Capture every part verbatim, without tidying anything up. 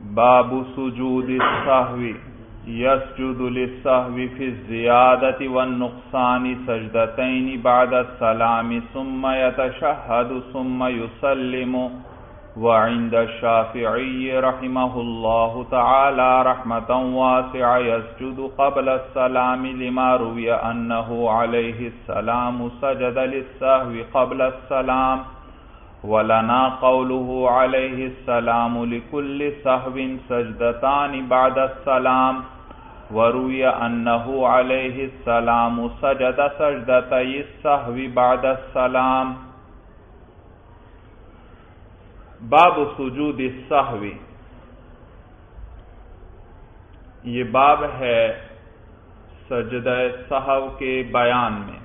باب سجود السهو يسجد للسهو في الزيادة والنقصان سجدتين بعد السلام ثم يتشهد ثم يسلم. وعند الشافعي رحمه الله تعالى رحمة واسعة يسجد قبل السلام لما روي أنه عليه السلام سجد للسهو قبل السلام. ولنا قوله عليه السلام لكل سهو سجدتان بعد السلام. وروي أنه عليه السلام سجد سجدتي السهو بعد السلام. باب سجود السہو، یہ باب ہے سجدہ سہو کے بیان میں.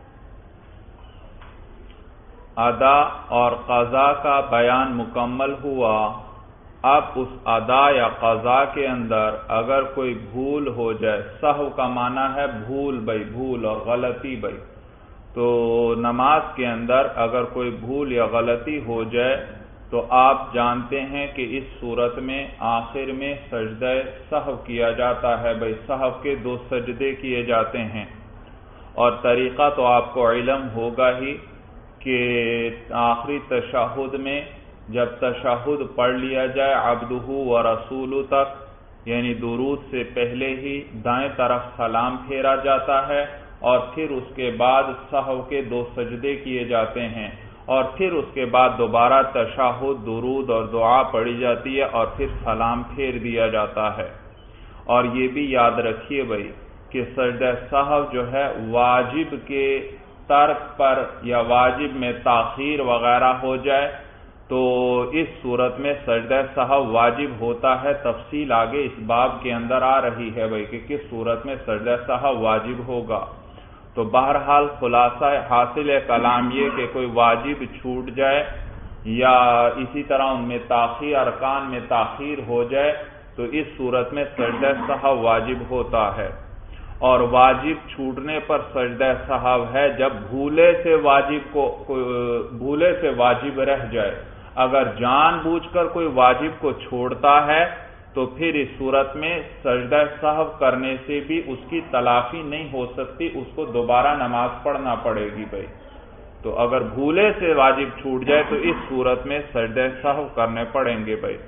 ادا اور قضا کا بیان مکمل ہوا. اب اس ادا یا قضا کے اندر اگر کوئی بھول ہو جائے، سہو کا معنی ہے بھول بھائی بھول اور غلطی بھائی، تو نماز کے اندر اگر کوئی بھول یا غلطی ہو جائے تو آپ جانتے ہیں کہ اس صورت میں آخر میں سجدہ سہو کیا جاتا ہے. بھائی سہو کے دو سجدے کیے جاتے ہیں، اور طریقہ تو آپ کو علم ہوگا ہی کہ آخری تشہد میں جب تشہد پڑھ لیا جائے عبدہ و رسول تک، یعنی درود سے پہلے ہی دائیں طرف سلام پھیرا جاتا ہے، اور پھر اس کے بعد سہو کے دو سجدے کیے جاتے ہیں، اور پھر اس کے بعد دوبارہ تشہد، درود اور دعا پڑھی جاتی ہے، اور پھر سلام پھیر دیا جاتا ہے. اور یہ بھی یاد رکھیے بھائی کہ سجدہ سہو جو ہے واجب کے ترک پر یا واجب میں تاخیر وغیرہ ہو جائے تو اس صورت میں سجدہ سہو واجب ہوتا ہے. تفصیل آگے اس باب کے اندر آ رہی ہے بھائی کہ کس صورت میں سجدہ سہو واجب ہوگا. تو بہرحال خلاصہ حاصل کلام یہ کہ کوئی واجب چھوٹ جائے یا اسی طرح ان میں تاخیر، ارکان میں تاخیر ہو جائے تو اس صورت میں سجدہ سہو واجب ہوتا ہے. اور واجب چھوٹنے پر سجدہ سہو ہے جب بھولے سے واجب کو بھولے سے واجب رہ جائے. اگر جان بوجھ کر کوئی واجب کو چھوڑتا ہے تو پھر اس صورت میں سجدہ سہو کرنے سے بھی اس کی تلافی نہیں ہو سکتی، اس کو دوبارہ نماز پڑھنا پڑے گی بھائی. تو اگر بھولے سے واجب چھوٹ جائے تو اس صورت میں سجدہ سہو کرنے پڑیں گے بھائی.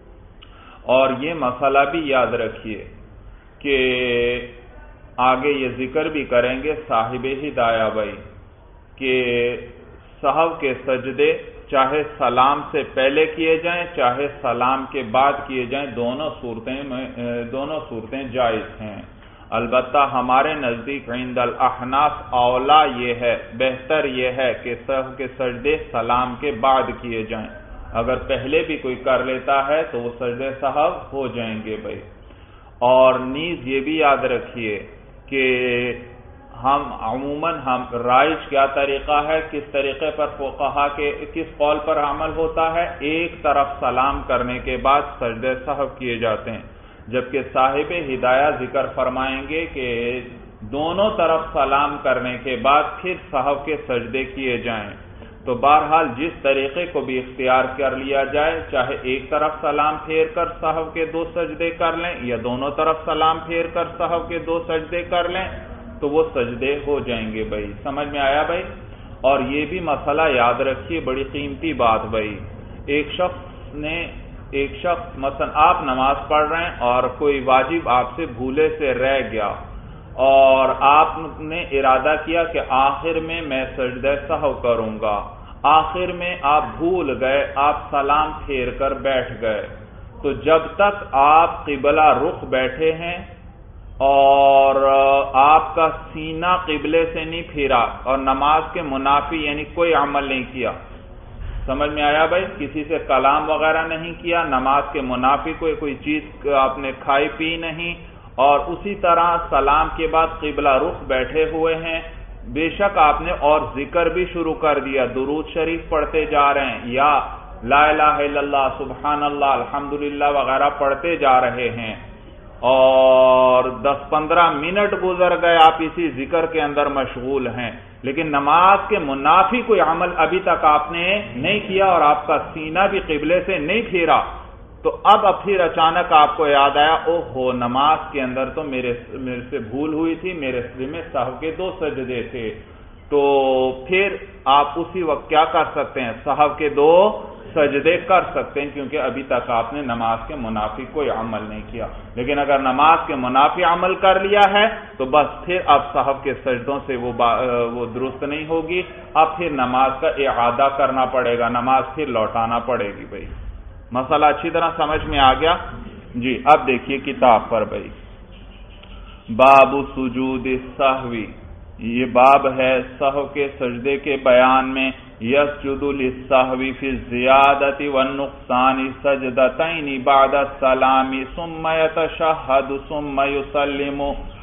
اور یہ مسئلہ بھی یاد رکھیے کہ آگے یہ ذکر بھی کریں گے صاحب ہدایہ بھائی کہ سہو کے سجدے چاہے سلام سے پہلے کیے جائیں چاہے سلام کے بعد کیے جائیں، دونوں صورتیں میں دونوں صورتیں جائز ہیں. البتہ ہمارے نزدیک عند الاحناف اولا یہ ہے، بہتر یہ ہے کہ سہو کے سجدے سلام کے بعد کیے جائیں. اگر پہلے بھی کوئی کر لیتا ہے تو وہ سجدے سہو ہو جائیں گے بھائی. اور نیز یہ بھی یاد رکھیے کہ ہم عموماً ہم رائج کیا طریقہ ہے، کس طریقے پر فقہا کے کس قول پر عمل ہوتا ہے، ایک طرف سلام کرنے کے بعد سجدے سہو کیے جاتے ہیں، جبکہ صاحب ہدایہ ذکر فرمائیں گے کہ دونوں طرف سلام کرنے کے بعد پھر سہو کے سجدے کیے جائیں. تو بہرحال جس طریقے کو بھی اختیار کر لیا جائے، چاہے ایک طرف سلام پھیر کر سہو کے دو سجدے کر لیں یا دونوں طرف سلام پھیر کر سہو کے دو سجدے کر لیں تو وہ سجدے ہو جائیں گے بھائی. سمجھ میں آیا بھائی؟ اور یہ بھی مسئلہ یاد رکھیے، بڑی قیمتی بات بھائی. ایک شخص نے ایک شخص مثلا آپ نماز پڑھ رہے ہیں اور کوئی واجب آپ سے بھولے سے رہ گیا اور آپ نے ارادہ کیا کہ آخر میں میں سجدہ سہو کروں گا. آخر میں آپ بھول گئے، آپ سلام پھیر کر بیٹھ گئے. تو جب تک آپ قبلہ رخ بیٹھے ہیں اور آپ کا سینہ قبلے سے نہیں پھیرا اور نماز کے منافی یعنی کوئی عمل نہیں کیا، سمجھ میں آیا بھائی؟ کسی سے کلام وغیرہ نہیں کیا، نماز کے منافی کوئی کوئی چیز آپ نے کھائی پی نہیں، اور اسی طرح سلام کے بعد قبلہ رخ بیٹھے ہوئے ہیں. بے شک آپ نے اور ذکر بھی شروع کر دیا، درود شریف پڑھتے جا رہے ہیں یا لا الہ الا اللہ، سبحان اللہ، الحمدللہ وغیرہ پڑھتے جا رہے ہیں، اور دس پندرہ منٹ گزر گئے آپ اسی ذکر کے اندر مشغول ہیں، لیکن نماز کے منافی کوئی عمل ابھی تک آپ نے نہیں کیا اور آپ کا سینہ بھی قبلے سے نہیں پھیرا، تو اب اب پھر اچانک آپ کو یاد آیا او ہو نماز کے اندر تو میرے میرے سے بھول ہوئی تھی، میرے سجدے میں سہو کے دو سجدے تھے، تو پھر آپ اسی وقت کیا کر سکتے ہیں؟ سہو کے دو سجدے کر سکتے ہیں، کیونکہ ابھی تک آپ نے نماز کے منافی کوئی عمل نہیں کیا۔ لیکن اگر نماز کے منافی عمل کر لیا ہے تو بس پھر اب سہو کے سجدوں سے وہ وہ درست نہیں ہوگی، اب پھر نماز کا اعادہ کرنا پڑے گا، نماز پھر لوٹانا پڑے گی۔ بھائی مسئلہ اچھی طرح سمجھ میں آ گیا؟ جی اب دیکھیے کتاب پر بھائی، باب سجود السہوی، یہ باب ہے سہو کے سجدے کے بیان میں۔ یسجد للسہوی فی الزیادۃ والنقصان سجدتین بعد السلام ثم یتشہد ثم یسلم،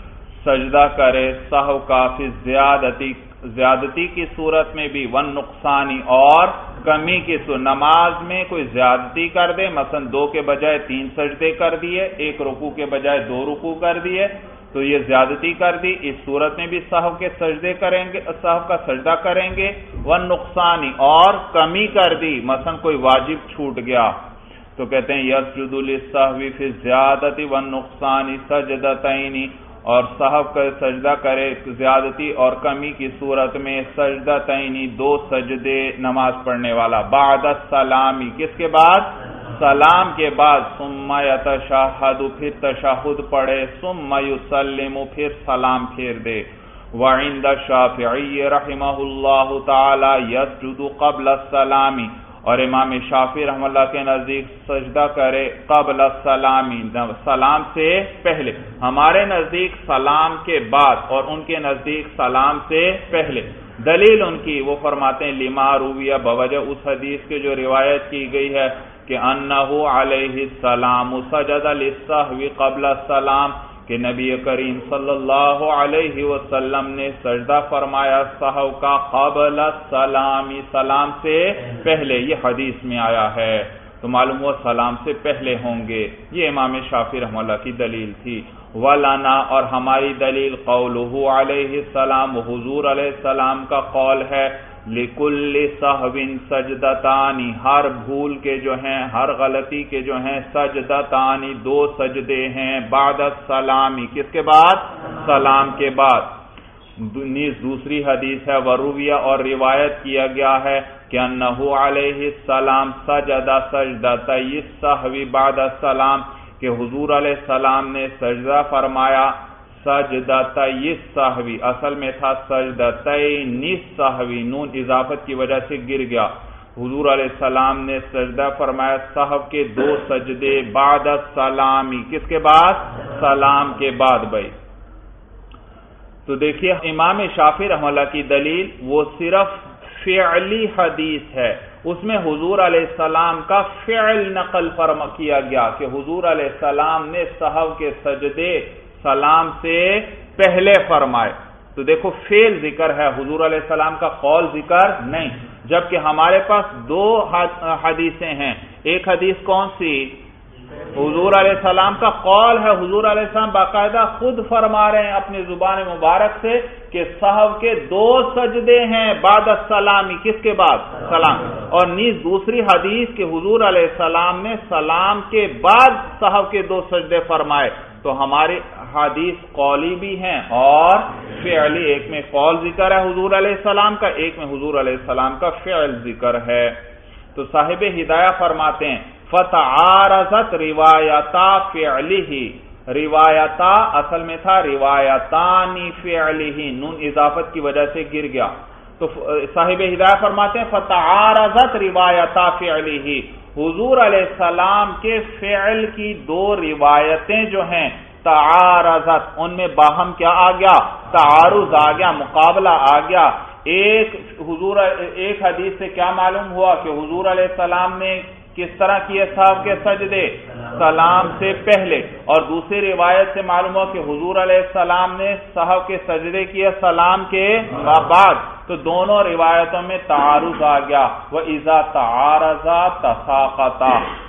سجدہ کرے سہو کا فی الزیادۃ، زیادتی کی صورت میں بھی، والنقصانی اور کمی کی صورت، نماز میں کوئی زیادتی کر دے، مثلا دو کے بجائے تین سجدے کر دیے، ایک رکوع کے بجائے دو رکوع کر دیے تو یہ زیادتی کر دی، اس صورت میں بھی سہو کے سجدے کریں گے، سہو کا سجدہ کریں گے۔ والنقصانی اور کمی کر دی، مثلا کوئی واجب چھوٹ گیا تو کہتے ہیں یسجد للسہوی فی الزیادۃ والنقصان سجدتین، اور سہو کا سجدہ کرے زیادتی اور کمی کی صورت میں سجدتین، دو سجدے نماز پڑھنے والا، بعد السلامی، کس کے بعد؟ سلام کے بعد، ثم یتشہد، پھر تشہد پڑھے، ثم یسلم، پھر سلام پھیر دے۔ وعند الشافعی رحمہ اللہ تعالی یسجد قبل السلام، اور امام شافعی رحمہ اللہ کے نزدیک سجدہ کرے قبل السلامی، سلام سے پہلے، ہمارے نزدیک سلام کے بعد اور ان کے نزدیک سلام سے پہلے۔ دلیل ان کی وہ فرماتے ہیں لما رویہ، بوجہ اس حدیث کے جو روایت کی گئی ہے کہ انہ علیہ السلام سجد للسہو قبل السلام، کہ نبی کریم صلی اللہ علیہ وسلم نے سجدہ فرمایا سہو کا قبل السلام، سلام سے پہلے، یہ حدیث میں آیا ہے تو معلوم ہوا سلام سے پہلے ہوں گے، یہ امام شافعی رحمہ اللہ کی دلیل تھی۔ وَلَنَا، اور ہماری دلیل قولہ علیہ السلام، حضور علیہ السلام کا قول ہے، لِكُلِّ سَهْوٍ سَجْدَتَانِ، ہر بھول کے جو ہیں، ہر غلطی کے جو ہیں، سجدتان، دو سجدے ہیں، بعد السلام، کس کے بعد؟ سلام کے بعد۔ نیز دوسری حدیث ہے، ورویہ، اور روایت کیا گیا ہے کہ انہ علیہ السلام سجد سجدتي السہو بعد السلام، کہ حضور علیہ السلام نے سجدہ فرمایا سجدتي السہو، اصل میں تھا سجدتین السہو، نون اضافت کی وجہ سے گر گیا، حضور علیہ السلام نے سجدہ فرمایا سہو کے دو سجدے بعد السلام، کس کے بعد؟ سلام کے بعد۔ بھائی تو دیکھیے امام شافعی رحمہ اللہ کی دلیل وہ صرف فعلی حدیث ہے، اس میں حضور علیہ السلام کا فعل نقل فرما کیا گیا کہ حضور علیہ السلام نے سہو کے سجدے سلام سے پہلے فرمائے، تو دیکھو فعل ذکر ہے، حضور علیہ السلام کا قول ذکر نہیں، جبکہ ہمارے پاس دو حدیثیں ہیں، ایک حدیث کون سی؟ حضور علیہ السلام کا قول ہے، حضور علیہ السلام باقاعدہ خود فرما رہے ہیں اپنی زبان مبارک سے کہ سہو کے دو سجدے ہیں بعد السلام، کس کے بعد؟ سلام، اور نیز دوسری حدیث کہ حضور علیہ السلام نے سلام کے بعد سہو کے دو سجدے فرمائے، تو ہماری حدیث قولی بھی ہیں اور فعلی، ایک میں قول ذکر ہے حضور علیہ السلام کا، ایک میں حضور علیہ السلام کا فعل ذکر ہے۔ تو صاحب ہدایہ فرماتے ہیں فتعارضت روایتا فعلہ، روایتا اصل میں تھا روایتانی فعلہ، نون اضافت کی وجہ سے گر گیا، تو صاحب ہدایہ فرماتے ہیں فتعارضت روایتا فعلہ، حضور علیہ السلام کے فعل کی دو روایتیں جو ہیں تعارضت، ان میں باہم کیا آ گیا؟ تعارض آ گیا، مقابلہ آ گیا۔ ایک حضور ایک حدیث سے کیا معلوم ہوا کہ حضور علیہ السلام نے کس طرح کیے سہو کے سجدے؟ سلام سے پہلے، اور دوسری روایت سے معلوم ہوا کہ حضور علیہ السلام نے سہو کے سجدے کیے سلام کے بعد، تو دونوں روایتوں میں تعارض آ گیا، وَإِذَا تَعَارَضَا تَسَاقَطَا،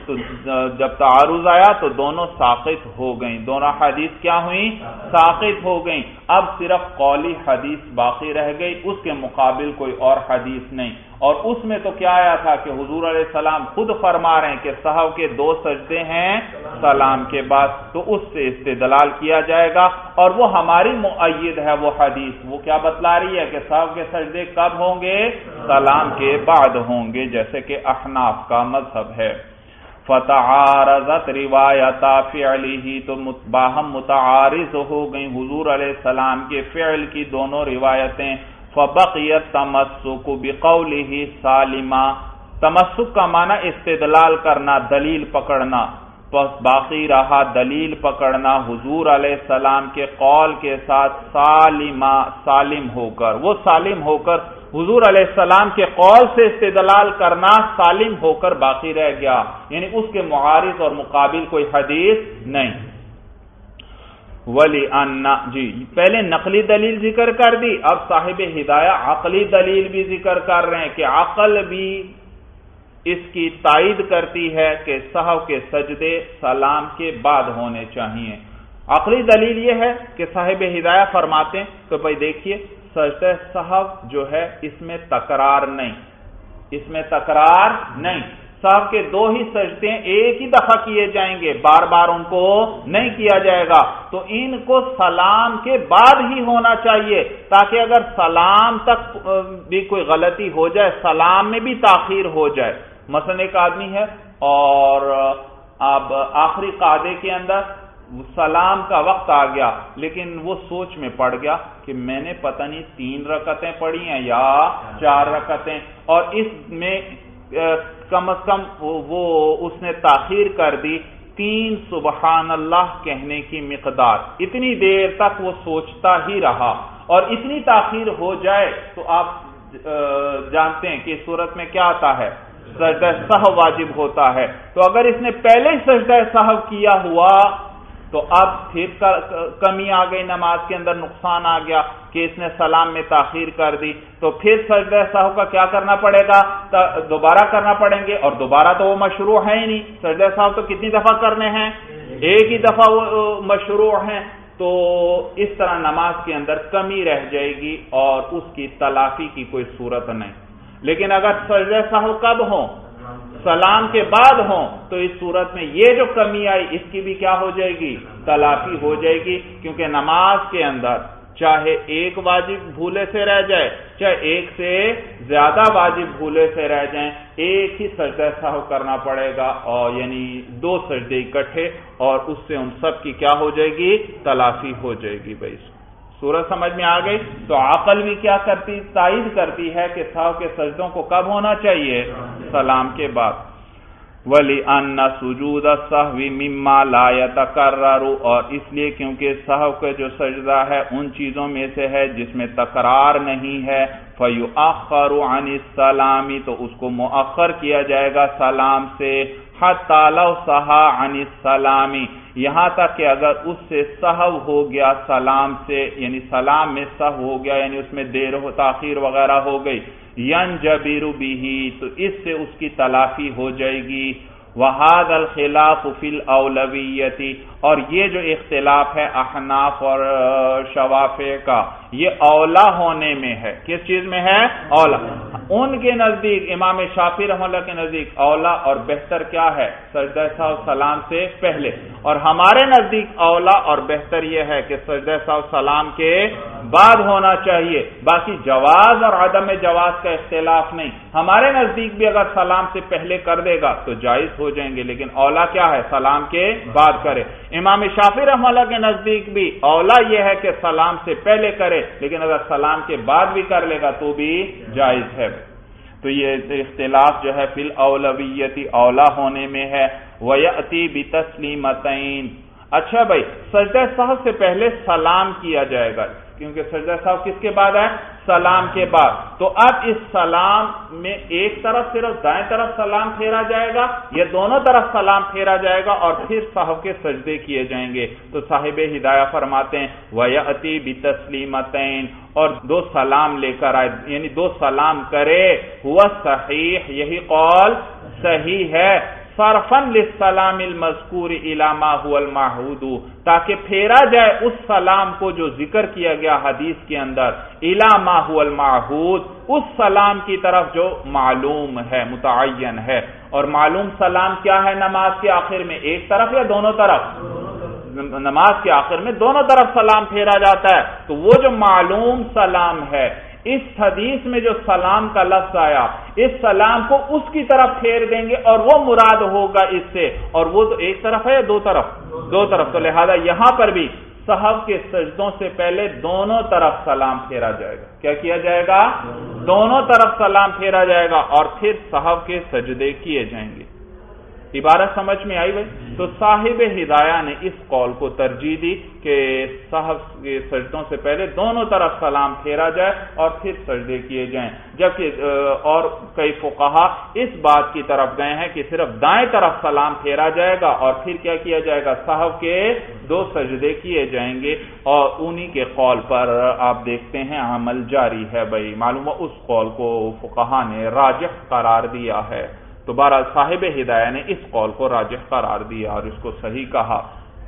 تو جب تعارض آیا تو دونوں ساقط ہو گئیں، دونوں حدیث کیا ہوئیں؟ ساقط ہو گئیں۔ اب صرف قولی حدیث باقی رہ گئی، اس کے مقابل کوئی اور حدیث نہیں، اور اس میں تو کیا آیا تھا کہ حضور علیہ السلام خود فرما رہے ہیں کہ سہو کے دو سجدے ہیں سلام کے بعد، تو اس سے استدلال کیا جائے گا، اور وہ ہماری مؤید ہے وہ حدیث، وہ کیا بتلا رہی ہے کہ سہو کے سجدے کب ہوں گے؟ سلام کے بعد ہوں گے، جیسے کہ احناف کا مذہب ہے۔ فتعارضت روایتا فعلی، تو باہم متعارض ہو گئیں حضور علیہ السلام کے فعل کی دونوں روایتیں۔ فبقیت تمسک بقولہ سالما، تمسک کا معنی استدلال کرنا، دلیل پکڑنا، پس باقی رہا دلیل پکڑنا حضور علیہ السلام کے قول کے ساتھ سالما، سالم ہو کر، وہ سالم ہو کر حضور علیہ السلام کے قول سے استدلال کرنا سالم ہو کر باقی رہ گیا، یعنی اس کے معارض اور مقابل کوئی حدیث نہیں۔ ولی ان، جی پہلے نقلی دلیل ذکر کر دی، اب صاحب ہدایہ عقلی دلیل بھی ذکر کر رہے ہیں کہ عقل بھی اس کی تائید کرتی ہے کہ سہو کے سجدے سلام کے بعد ہونے چاہیے۔ عقلی دلیل یہ ہے کہ صاحب ہدایہ فرماتے ہیں کہ بھائی دیکھیے سجدہ سہو جو ہے اس میں تکرار نہیں، اس میں تکرار نہیں، سہو کے دو ہی سجدے ایک ہی دفعہ کیے جائیں گے، بار بار ان کو نہیں کیا جائے گا، تو ان کو سلام کے بعد ہی ہونا چاہیے، تاکہ اگر سلام تک بھی کوئی غلطی ہو جائے، سلام میں بھی تاخیر ہو جائے۔ مثلا ایک آدمی ہے اور اب آخری قعدے کے اندر سلام کا وقت آ گیا، لیکن وہ سوچ میں پڑ گیا کہ میں نے پتہ نہیں تین رکعتیں پڑھی ہیں یا چار رکعتیں، اور اس میں کم از کم وہ اس نے تاخیر کر دی تین سبحان اللہ کہنے کی مقدار، اتنی دیر تک وہ سوچتا ہی رہا، اور اتنی تاخیر ہو جائے تو آپ جانتے ہیں کہ اس صورت میں کیا آتا ہے؟ سجدہ سہو واجب ہوتا ہے۔ تو اگر اس نے پہلے ہی سجدہ سہو کیا ہوا تو اب پھر کمی آ گئی، نماز کے اندر نقصان آ گیا کہ اس نے سلام میں تاخیر کر دی، تو پھر سجدہ سہو کا کیا کرنا پڑے گا؟ دوبارہ کرنا پڑیں گے، اور دوبارہ تو وہ مشروع ہے ہی نہیں، سجدہ سہو تو کتنی دفعہ کرنے ہیں؟ ایک ہی دفعہ وہ مشروع ہیں، تو اس طرح نماز کے اندر کمی رہ جائے گی اور اس کی تلافی کی کوئی صورت نہیں۔ لیکن اگر سجدہ سہو کب ہوں؟ سلام کے بعد ہوں، تو اس صورت میں یہ جو کمی آئی اس کی بھی کیا ہو جائے گی؟ تلافی ہو جائے گی، کیونکہ نماز کے اندر چاہے ایک واجب بھولے سے رہ جائے، چاہے ایک سے زیادہ واجب بھولے سے رہ جائیں، ایک ہی سجدہ سہو کرنا پڑے گا، اور یعنی دو سجدے اکٹھے، اور اس سے ان سب کی کیا ہو جائے گی؟ تلافی ہو جائے گی۔ بھائی سورج سمجھ میں آ گئی؟ تو عقل بھی کیا کرتی؟ تائید کرتی ہے کہ سہو کے سجدوں کو کب ہونا چاہیے؟ سلام کے بعد۔ وَلِأَنَّ سُجُودَ السَّهْوِ مِمَّا لَا يَتَكَرَّرُ، اور اس لیے کیونکہ سہو کا جو سجدہ ہے ان چیزوں میں سے ہے جس میں تکرار نہیں ہے، فَيُؤَخَّرُ عَنِ السَّلَامِ، تو اس کو مؤخر کیا جائے گا سلام سے، حَتَّى لَوْ سَهَا عَنِ السَّلَامِ، یہاں تک کہ اگر اس سے سہو ہو گیا سلام سے، یعنی سلام میں سہو ہو گیا، یعنی اس میں دیر و تاخیر وغیرہ ہو گئی، ینجبر بہ، تو اس سے اس کی تلافی ہو جائے گی۔ وَهَذَا الْخِلَافُ فِي الْأَوْلَوِيَّةِ، اور یہ جو اختلاف ہے احناف اور شوافع کا، یہ اولا ہونے میں ہے۔ کس چیز میں ہے؟ اولا۔ ان کے نزدیک، امام شافعی رحمہ اللہ کے نزدیک اولا اور بہتر کیا ہے؟ سجدہ سہو سلام سے پہلے، اور ہمارے نزدیک اولا اور بہتر یہ ہے کہ سجدہ سہو سلام کے بعد ہونا چاہیے۔ باقی جواز اور عدم جواز کا اختلاف نہیں، ہمارے نزدیک بھی اگر سلام سے پہلے کر دے گا تو جائز ہو جائیں گے، لیکن اولا کیا ہے؟ سلام کے بعد کرے۔ امام شافعی رحمہ اللہ کے نزدیک بھی اولا یہ ہے کہ سلام سے پہلے کرے، لیکن اگر سلام کے بعد بھی کر لے گا تو بھی جائز ہے۔ تو یہ اختلاف جو ہے فی الاولویت، اولا ہونے میں ہے۔ وَيَأْتِي بِتَسْلِيمَتَيْن، اچھا بھائی سجدہ سہو سے پہلے سلام کیا جائے گا، کیونکہ سجدہ سہو کس کے بعد ہے؟ سلام کے بعد۔ تو اب اس سلام میں ایک طرف صرف دائیں طرف سلام پھیرا جائے گا یا دونوں طرف سلام پھیرا جائے گا اور پھر سہو کے سجدے کیے جائیں گے؟ تو صاحب ہدایہ فرماتے ہیں وَيَأْتِي بِتَسْلِيمَتَيْن، اور دو سلام لے کر آئے، یعنی دو سلام کرے، ہوا صحیح، یہی قول صحیح ہے۔ صرفن للسلام المذکور الی ما هو المعہود، تاکہ پھیرا جائے اس سلام کو جو ذکر کیا گیا حدیث کے اندر، الی ما هو المعہود، اس سلام کی طرف جو معلوم ہے، متعین ہے۔ اور معلوم سلام کیا ہے نماز کے آخر میں؟ ایک طرف یا دونوں طرف؟ نماز کے آخر میں دونوں طرف سلام پھیرا جاتا ہے۔ تو وہ جو معلوم سلام ہے، اس حدیث میں جو سلام کا لفظ آیا، اس سلام کو اس کی طرف پھیر دیں گے اور وہ مراد ہوگا اس سے، اور وہ تو ایک طرف ہے یا دو طرف؟ دو طرف۔ تو لہذا یہاں پر بھی سحو کے سجدوں سے پہلے دونوں طرف سلام پھیرا جائے گا۔ کیا کیا جائے گا؟ دونوں طرف سلام پھیرا جائے گا اور پھر سحو کے سجدے کیے جائیں گے۔ عبارت سمجھ میں آئی بھائی؟ تو صاحب ہدایہ نے اس قول کو ترجیح دی کہ سحو کے سجدوں سے پہلے دونوں طرف سلام پھیرا جائے اور پھر سجدے کیے جائیں، جبکہ اور کئی فقہا اس بات کی طرف گئے ہیں کہ صرف دائیں طرف سلام پھیرا جائے گا اور پھر کیا کیا جائے گا؟ سحو کے دو سجدے کیے جائیں گے، اور انہی کے قول پر آپ دیکھتے ہیں عمل جاری ہے بھائی۔ معلوم ہے اس قول کو فقہا نے راجح قرار دیا ہے۔ تو بہرحال صاحب ہدایہ نے اس قول کو راجح قرار دیا اور اس کو صحیح کہا۔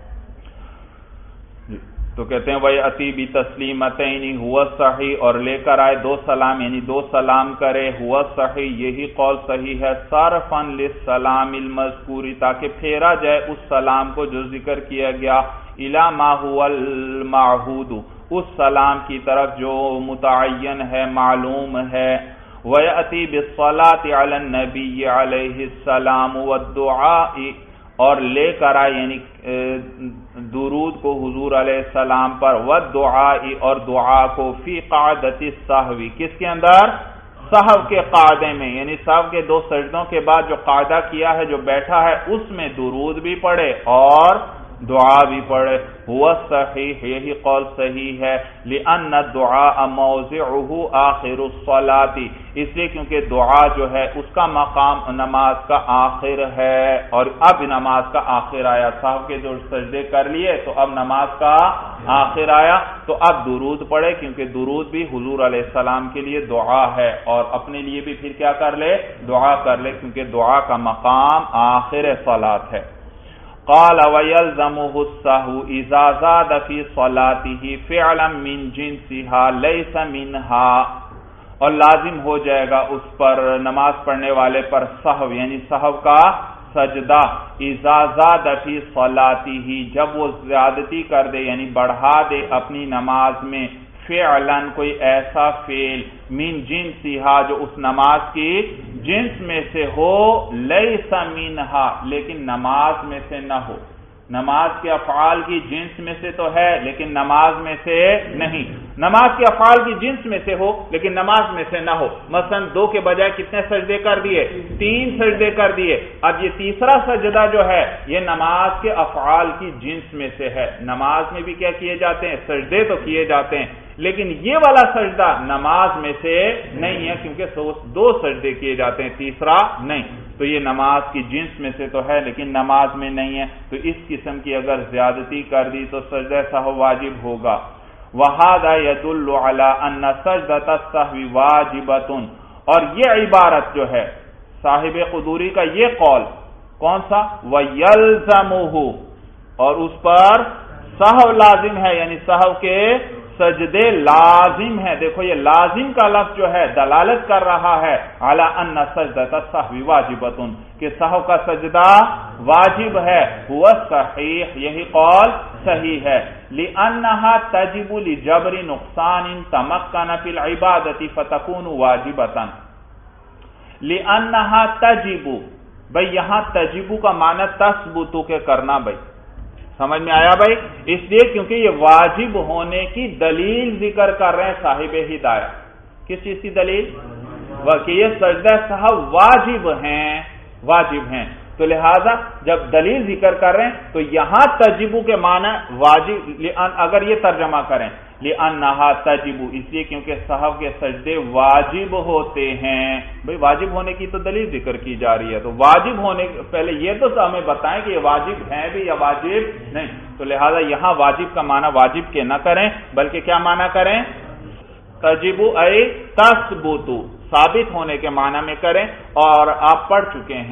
تو کہتے ہیں وَيَأْتِي بِتَسْلِيمَتَيْنِ هُوَ صحیح، اور لے کر آئے دو سلام، یعنی دو سلام کرے، ہوا صحیح، یہی قول صحیح ہے، صرفاً للسلام المذکور، تاکہ پھیرا جائے اس سلام کو جو ذکر کیا گیا، الی ما هو المعہود، اس سلام کی طرف جو متعین ہے، معلوم ہے۔ وَيَأْتِي بِالصَّلَاةِ عَلَى النَّبِيِّ عَلَيْهِ السَّلَامُ وَالدُّعَاءِ، اور لے کر آئے یعنی درود کو حضور علیہ السلام پر، وَالدُّعَاءِ، اور دعا کو، فی قعدۃ السہو، کس کے اندر؟ سہو کے قعدے میں، یعنی سہو کے دو سجدوں کے بعد جو قعدہ کیا ہے، جو بیٹھا ہے، اس میں درود بھی پڑھے اور دعا بھی پڑھے۔ ہوا صحیح، یہی قول صحیح ہے، لأن الدعاء موضعه آخر الصلاة، اس لیے کیونکہ دعا جو ہے اس کا مقام نماز کا آخر ہے، اور اب نماز کا آخر آیا، صاحب کے جو سجدے کر لیے تو اب نماز کا آخر آیا، تو اب درود پڑھے، کیونکہ درود بھی حضور علیہ السلام کے لیے دعا ہے، اور اپنے لیے بھی پھر کیا کر لے؟ دعا کر لے، کیونکہ دعا کا مقام آخر صلاۃ ہے۔ قال وَيَلْزَمُهُ السَّهْوُ إِذَا زَادَ فِي صَلَاتِهِ فِعْلًا مِّن جِنسِهَا لَيْسَ مِنْهَا، اور لازم ہو جائے گا اس پر، نماز پڑھنے والے پر، سہو یعنی سہو کا سجدہ، اذا زاد فی صلاتہ، جب وہ زیادتی کر دے یعنی بڑھا دے اپنی نماز میں، فعلاً کوئی ایسا فعل، من جنسہا جو اس نماز کی جنس میں سے ہو، لیس منہا لیکن نماز میں سے نہ ہو، نماز کے افعال کی جنس میں سے تو ہے لیکن نماز میں سے نہیں، نماز کے افعال کی جنس میں سے ہو لیکن نماز میں سے نہ ہو۔ مثلا دو کے بجائے کتنے سجدے کر دیے؟ تین سجدے کر دیے۔ اب یہ تیسرا سجدہ جو ہے یہ نماز کے افعال کی جنس میں سے ہے، نماز میں بھی کیا کیے جاتے ہیں؟ سجدے تو کیے جاتے ہیں، لیکن یہ والا سجدہ نماز میں سے نہیں ہے، کیونکہ دو سجدے کیے جاتے ہیں، تیسرا نہیں، تو یہ نماز کی جنس میں سے تو ہے لیکن نماز میں نہیں ہے، تو اس قسم کی اگر زیادتی کر دی تو سجدہ سہو واجب ہوگا۔ وَهَذَا يَدُلُّ عَلَىٰ أَنَّ سَجْدَةَ السَّهْوِ وَاجِبَةٌ، اور یہ عبارت جو ہے صاحب قدوری کا یہ قول کون سا؟ وَيَلْزَمُهُ، اور اس پر سہو لازم ہے، یعنی سہو کے سجدے لازم ہے۔ دیکھو یہ لازم کا لفظ جو ہے دلالت کر رہا ہے علی ان سجدۃ السہو واجبۃ، کہ سہو کا سجدہ واجب ہے۔ ہوا صحیح، یہی قول صحیح ہے، لانھا تجب لجبر نقصان تمکن فی العبادۃ فتکون واجبۃ، لانھا تجب، بھئی یہاں تجب کا معنی تثبت کے کرنا، بھئی سمجھ میں آیا بھائی؟ اس لیے کیونکہ یہ واجب ہونے کی دلیل ذکر کر رہے ہیں صاحب ہدایہ۔ کس چیز کی دلیل؟ کہ یہ سجدہ سہو واجب ہیں، واجب ہیں، تو لہذا جب دلیل ذکر کر رہے ہیں تو یہاں تجبو کے معنی واجب، اگر یہ ترجمہ کریں لأنہا تجب، اس لیے کیونکہ سہو کے سجدے واجب ہوتے ہیں۔ بھئی واجب ہونے کی تو دلیل ذکر کی جا رہی ہے، تو واجب ہونے پہلے یہ تو ہمیں بتائیں کہ یہ واجب ہیں بھی یا واجب نہیں، تو لہذا یہاں واجب کا معنی واجب کے نہ کریں بلکہ کیا معنی کریں؟ تجب ای تثبت، ثابت ہونے کے معنی میں کریں، اور آپ پڑھ چکے ہیں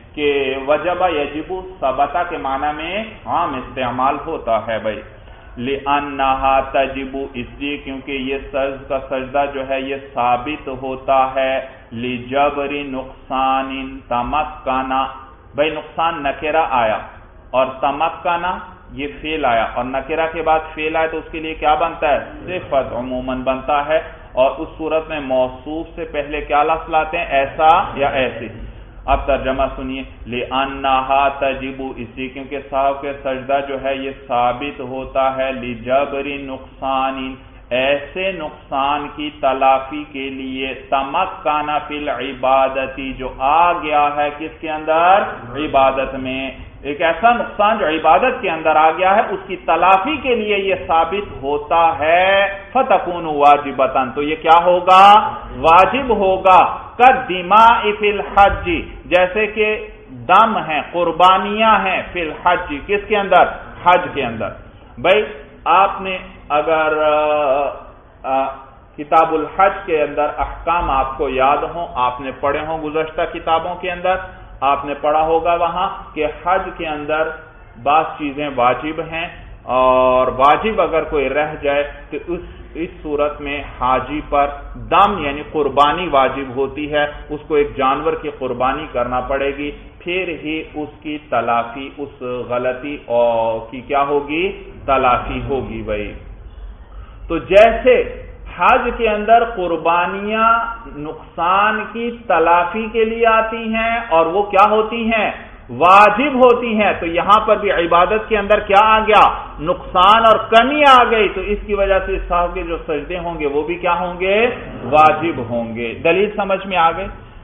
کہ وجب یجب ثبتا کے معنی میں عام استعمال ہوتا ہے بھائی، لِأَنَّهَا تَجِبُ اس لیے کیونکہ یہ سجد کا سجدہ جو ہے یہ ثابت ہوتا ہے، لِجَبْرِ نُقْصَانٍ تَمَكَّنَ بھائی نقصان نکرہ آیا اور تمکنا یہ فعل آیا اور نکرہ کے بعد فعل آیا تو اس کے لیے کیا بنتا ہے؟ صفت عموماً بنتا ہے، اور اس صورت میں موصوف سے پہلے کیا لفظ لاتے ہیں؟ ایسا یا ایسی۔ اب ترجمہ سنیے، لِأَنَّهَا تَجِبُ اسی کیونکہ صاحب کے سجدہ جو ہے یہ ثابت ہوتا ہے، لِجَبْرِ نُقْصَانٍ ایسے نقصان کی تلافی کے لیے، تمکن فی العبادتی جو آ گیا ہے کس کے اندر؟ عبادت میں، ایک ایسا نقصان جو عبادت کے اندر آ گیا ہے اس کی تلافی کے لیے یہ ثابت ہوتا ہے، فتکون واجبتاً تو یہ کیا ہوگا؟ واجب ہوگا، کالدماء فی الحج جیسے کہ دم ہیں، قربانیاں ہیں، فی الحج کس کے اندر؟ حج کے اندر۔ بھائی آپ نے اگر آ، آ، کتاب الحج کے اندر احکام آپ کو یاد ہوں، آپ نے پڑھے ہوں گزشتہ کتابوں کے اندر، آپ نے پڑھا ہوگا وہاں کہ حج کے اندر بعض چیزیں واجب ہیں، اور واجب اگر کوئی رہ جائے تو اس اس صورت میں حاجی پر دم یعنی قربانی واجب ہوتی ہے، اس کو ایک جانور کی قربانی کرنا پڑے گی، پھر ہی اس کی تلافی، اس غلطی اور کی کیا ہوگی؟ تلافی ہوگی بھائی۔ تو جیسے حج کے اندر قربانیاں نقصان کی تلافی کے لیے آتی ہیں اور وہ کیا ہوتی ہیں؟ واجب ہوتی ہیں، تو یہاں پر بھی عبادت کے اندر کیا آ گیا؟ نقصان اور کمی آ گئی، تو اس کی وجہ سے صاحب کے جو سجدے ہوں گے وہ بھی کیا ہوں گے؟ واجب ہوں گے۔ دلیل سمجھ میں آ گئی؟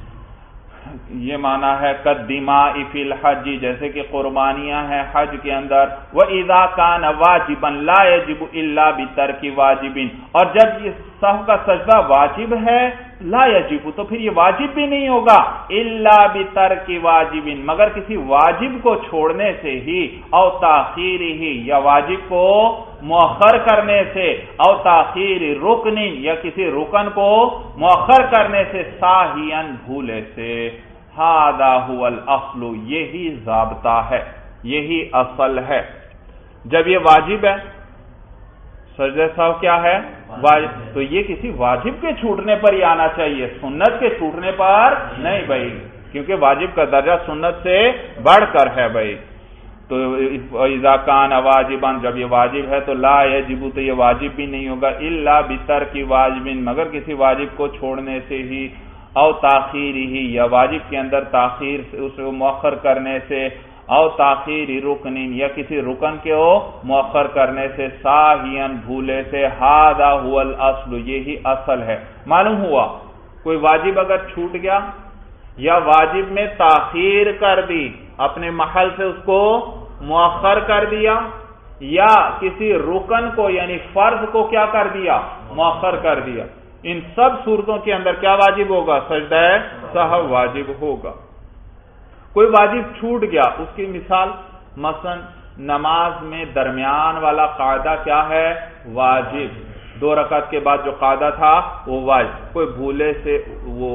یہ معنی ہے کالدماء فی الحج جیسے کہ قربانیاں ہیں حج کے اندر، وَإِذَا كَانَ وَاجِبًا لَا يَجِبُ إِلَّا بِتَرْكِ وَاجِبٍ اور جب یہ سہو کا سجدہ واجب ہے لا یجب تو پھر یہ واجب بھی نہیں ہوگا، الا بترک واجب مگر کسی واجب کو چھوڑنے سے ہی، او تاخیر ہی یا واجب کو مؤخر کرنے سے، او تاخیر رکن یا کسی رکن کو مؤخر کرنے سے، ساہین بھولے سے۔ ھذا ھو الاصل یہی ضابطہ ہے، یہی اصل ہے۔ جب یہ واجب ہے سجدہ سہو کیا ہے؟ واجب، تو یہ کسی واجب کے چھوٹنے پر ہی آنا چاہیے، سنت کے چھوٹنے پر نہیں بھائی، کیونکہ واجب کا درجہ سنت سے بڑھ کر ہے بھائی۔ تو اذا کان واجبا جب یہ واجب ہے تو لا یجب تو یہ واجب بھی نہیں ہوگا، الا بترک واجب مگر کسی واجب کو چھوڑنے سے ہی، او تاخیر ہی یا واجب کے اندر تاخیر سے اس کو مؤخر کرنے سے، او تاخیر رکن یا کسی رکن کے ہو مؤخر کرنے سے، ساہین بھولے سے۔ ھذا ھو الاصل یہی اصل ہے۔ معلوم ہوا کوئی واجب اگر چھوٹ گیا یا واجب میں تاخیر کر دی، اپنے محل سے اس کو مؤخر کر دیا، یا کسی رکن کو یعنی فرض کو کیا کر دیا؟ مؤخر کر دیا، ان سب صورتوں کے اندر کیا واجب ہوگا؟ سجدہ سہو واجب ہوگا۔ کوئی واجب چھوٹ گیا، اس کی مثال مثلا نماز میں درمیان والا قاعدہ کیا ہے؟ واجب، دو رکعت کے بعد جو قاعدہ تھا وہ واجب، کوئی بھولے سے وہ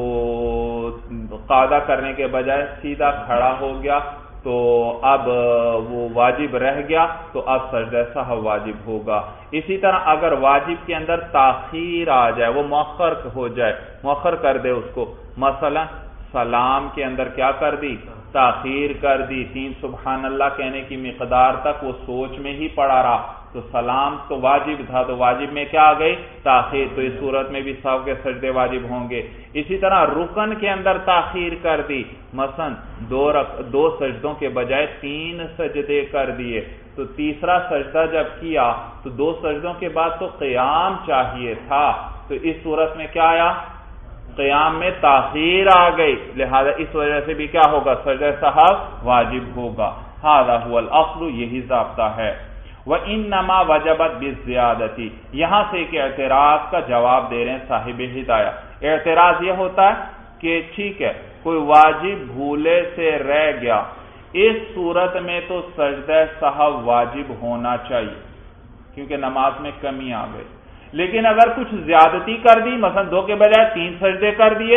قاعدہ کرنے کے بجائے سیدھا کھڑا ہو گیا تو اب وہ واجب رہ گیا، تو اب سجدہ سہو واجب ہوگا۔ اسی طرح اگر واجب کے اندر تاخیر آ جائے، وہ مؤخر ہو جائے، مؤخر کر دے اس کو، مثلا سلام کے اندر کیا کر دی؟ تاخیر کر دی، تین سبحان اللہ کہنے کی مقدار تک وہ سوچ میں ہی پڑا رہا، تو سلام تو واجب تھا، تو واجب میں کیا آ گئی؟ تاخیر، تو اس صورت میں بھی سہو کے سجدے واجب ہوں گے۔ اسی طرح رکن کے اندر تاخیر کر دی، مثلا دو رک دو سجدوں کے بجائے تین سجدے کر دیے، تو تیسرا سجدہ جب کیا تو دو سجدوں کے بعد تو قیام چاہیے تھا، تو اس صورت میں کیا آیا؟ قیام میں تاخیر آ گئی، لہذا اس وجہ سے بھی کیا ہوگا؟ سجدہ سہو واجب ہوگا۔ ھذا ھو الاصل یہی ضابطہ ہے۔ وَإِنَّمَا وَجَبَتْ بِالزِّيَادَةِ یہاں سے ایک اعتراض کا جواب دے رہے ہیں صاحب ہدایہ۔ اعتراض یہ ہوتا ہے کہ ٹھیک ہے کوئی واجب بھولے سے رہ گیا، اس صورت میں تو سجدہ سہو واجب ہونا چاہیے کیونکہ نماز میں کمی آ گئی، لیکن اگر کچھ زیادتی کر دی، مثلا دو کے بجائے تین سجدے کر دیے،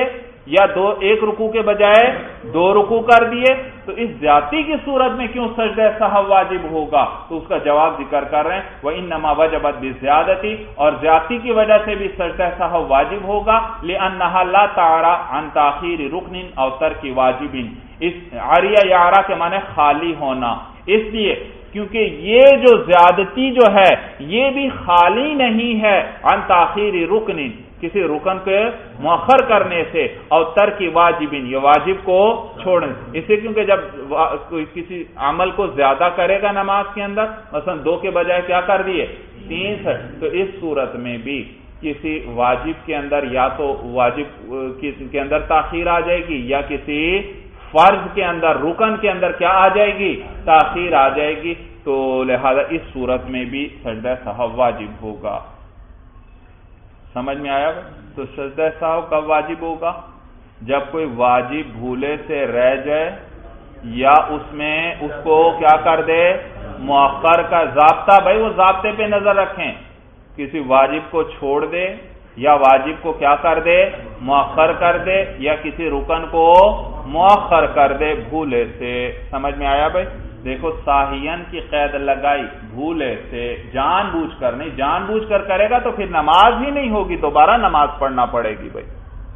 یا دو ایک رکوع کے بجائے دو رکوع کر دیے، تو اس زیادتی کی صورت میں کیوں سجدہ سہو واجب ہوگا؟ تو اس کا جواب ذکر کر رہے ہیں وَإِنَّمَا وَجَبَتْ بِالزِّيَادَةِ، اور زیادتی کی وجہ سے بھی سجدہ سہو واجب ہوگا، لِأَنَّهَا لَا تَعْرَى عَنْ تَأْخِيرِ رُكْنٍ أَوْ تَرْكِ وَاجِبٍ، اس عریہ یا عرا کے معنی خالی ہونا، اس لیے کیونکہ یہ جو زیادتی جو ہے یہ بھی خالی نہیں ہے عن تاخیر رکن، کسی رکن کے مؤخر کرنے سے، اور ترک واجب، یہ واجب کو چھوڑنے اسے، کیونکہ جب کوئی کسی عمل کو زیادہ کرے گا نماز کے اندر، مثلا دو کے بجائے کیا کر دیے تین سے، تو اس صورت میں بھی کسی واجب کے اندر یا تو واجب کے اندر تاخیر آ جائے گی، یا کسی فرض کے اندر رکن کے اندر کیا آ جائے گی تاخیر آ جائے گی، تو لہذا اس صورت میں بھی سجدہ سہو واجب ہوگا۔ سمجھ میں آیا؟ تو سجدہ سہو کب واجب ہوگا؟ جب کوئی واجب بھولے سے رہ جائے، یا اس میں اس کو کیا کر دے مؤخر کا ضابطہ، بھائی وہ ضابطے پہ نظر رکھیں، کسی واجب کو چھوڑ دے یا واجب کو کیا کر دے مؤخر کر دے، یا کسی رکن کو مؤخر کر دے بھولے سے۔ سمجھ میں آیا بھائی؟ دیکھو ساہین کی قید لگائی، بھولے سے، جان بوجھ کر نہیں، جان بوجھ کر کرے گا تو پھر نماز ہی نہیں ہوگی، دوبارہ نماز پڑھنا پڑے گی بھائی۔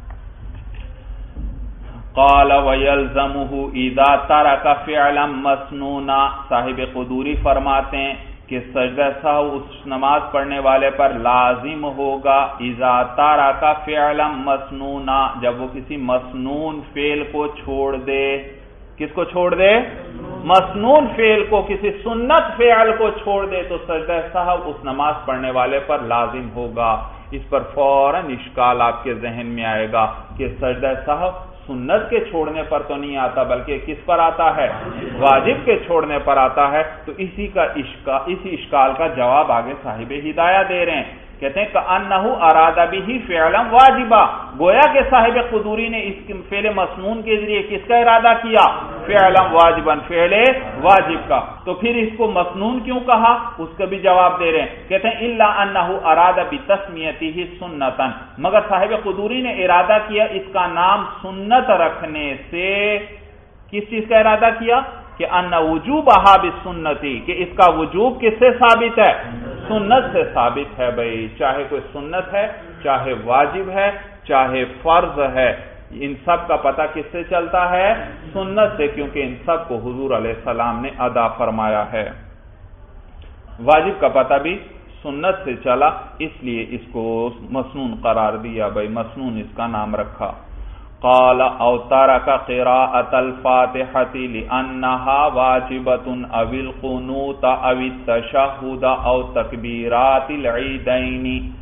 قال وَيَلْزَمُهُ إِذَا تَرَكَ فِعْلًا مَسْنُونًا، صاحب قدوری فرماتے ہیں کہ سجدہ سہو اس نماز پڑھنے والے پر لازم ہوگا اذا ترک فعلا مسنونا، جب وہ کسی مسنون فعل کو چھوڑ دے۔ کس کو چھوڑ دے؟ مسنون فعل کو، کسی سنت فعل کو چھوڑ دے تو سجدہ سہو اس نماز پڑھنے والے پر لازم ہوگا۔ اس پر فوراً اشکال آپ کے ذہن میں آئے گا کہ سجدہ سہو سنت کے چھوڑنے پر تو نہیں آتا، بلکہ کس پر آتا ہے؟ واجب کے چھوڑنے پر آتا ہے۔ تو اسی کا اشکال، اسی اشکال کا جواب آگے صاحب ہدایہ دے رہے ہیں، کہتے ہیں کأنہ اراد بہ فعلا واجبا، گویا کہ صاحب قدوری نے اس فعل مسنون کے ذریعے کس کا ارادہ کیا؟ فعلا واجبا، فعل واجب کا۔ تو پھر اس کو مسنون کیوں کہا؟ اس کا بھی جواب دے رہے ہیں، کہتے ہیں الا انہ اراد بتسمیتہ سنتا، مگر صاحب قدوری نے ارادہ کیا اس کا نام سنت رکھنے سے۔ کس چیز کا ارادہ کیا؟ کہ ان وجوبہا بالسنتی، کہ اس کا وجوب کس سے ثابت ہے؟ سنت سے ثابت ہے بھائی، چاہے کوئی سنت ہے، چاہے واجب ہے، چاہے فرض ہے، ان سب کا پتہ کس سے چلتا ہے؟ سنت سے، کیونکہ ان سب کو حضور علیہ السلام نے ادا فرمایا ہے۔ واجب کا پتہ بھی سنت سے چلا، اس لیے اس کو مسنون قرار دیا بھائی، مسنون اس کا نام رکھا۔ قال او ترک قراءۃ الفاتحۃ لانها واجبۃ او القنوت او التشہد او تکبیرات العیدین،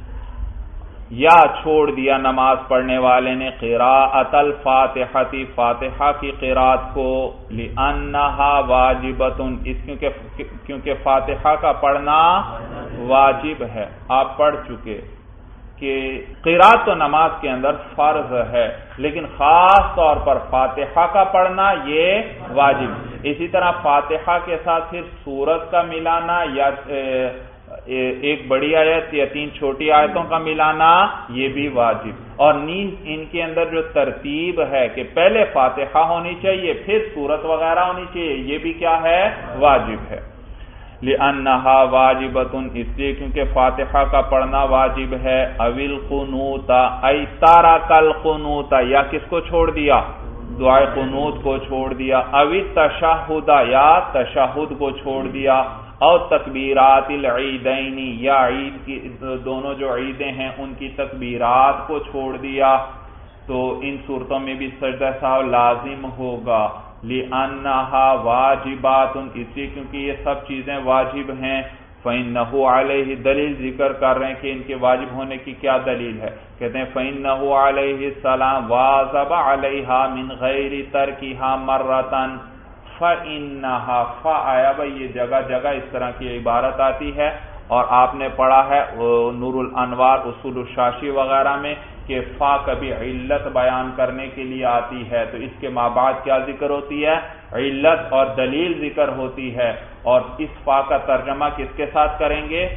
یا چھوڑ دیا نماز پڑھنے والے نے قراءۃ الفاتحۃ، فاتحہ کی قراءت کو، لانها واجبۃ، اس کیونکہ کیونکہ فاتحہ کا پڑھنا واجب ہے۔ آپ پڑھ چکے کہ قراءت تو نماز کے اندر فرض ہے، لیکن خاص طور پر فاتحہ کا پڑھنا یہ واجب۔ اسی طرح فاتحہ کے ساتھ پھر سورت کا ملانا، یا ایک بڑی آیت یا تین چھوٹی آیتوں کا ملانا، یہ بھی واجب۔ اور نیز ان کے اندر جو ترتیب ہے کہ پہلے فاتحہ ہونی چاہیے پھر سورت وغیرہ ہونی چاہیے، یہ بھی کیا ہے؟ واجب ہے۔ لأنہا واجبۃ، اس لیے کیونکہ فاتحہ کا پڑھنا واجب ہے۔ اوی القنوت ای ترک القنوت، یا کس کو چھوڑ دیا؟ دعائے قنوت کو چھوڑ دیا۔ اوی تشہد، یا تشہد کو چھوڑ دیا۔ او تکبیرات العیدین، یا عید کی دونوں جو عیدیں ہیں ان کی تکبیرات کو چھوڑ دیا، تو ان صورتوں میں بھی سجدہ سہو لازم ہوگا۔ لِأَنَّهَا وَاجِبَاتٌ، اس لیے کیونکہ یہ سب چیزیں واجب ہیں۔ فَإِنَّهُ عَلَيْهِ، دلیل ذکر کر رہے ہیں کہ ان کے واجب ہونے کی کیا دلیل ہے، کہتے ہیں فَإِنَّهُ عَلَيْهِ السَّلَامُ وَاظَبَ عَلَيْهَا مِنْ غَيْرِ تَرْكِهَا مَرَّةً فَإِنَّهَا، فَ آیا بھائی، یہ جگہ جگہ اس طرح کی عبارت آتی ہے، اور آپ نے پڑھا ہے نور الانوار اصول الشاشی وغیرہ میں کہ فا کبھی علت بیان کرنے کے لیے آتی ہے، تو اس کے ما بعد کیا ذکر ہوتی ہے؟ علت اور دلیل ذکر ہوتی ہے، اور اس فا کا ترجمہ کس کے ساتھ کریں گے؟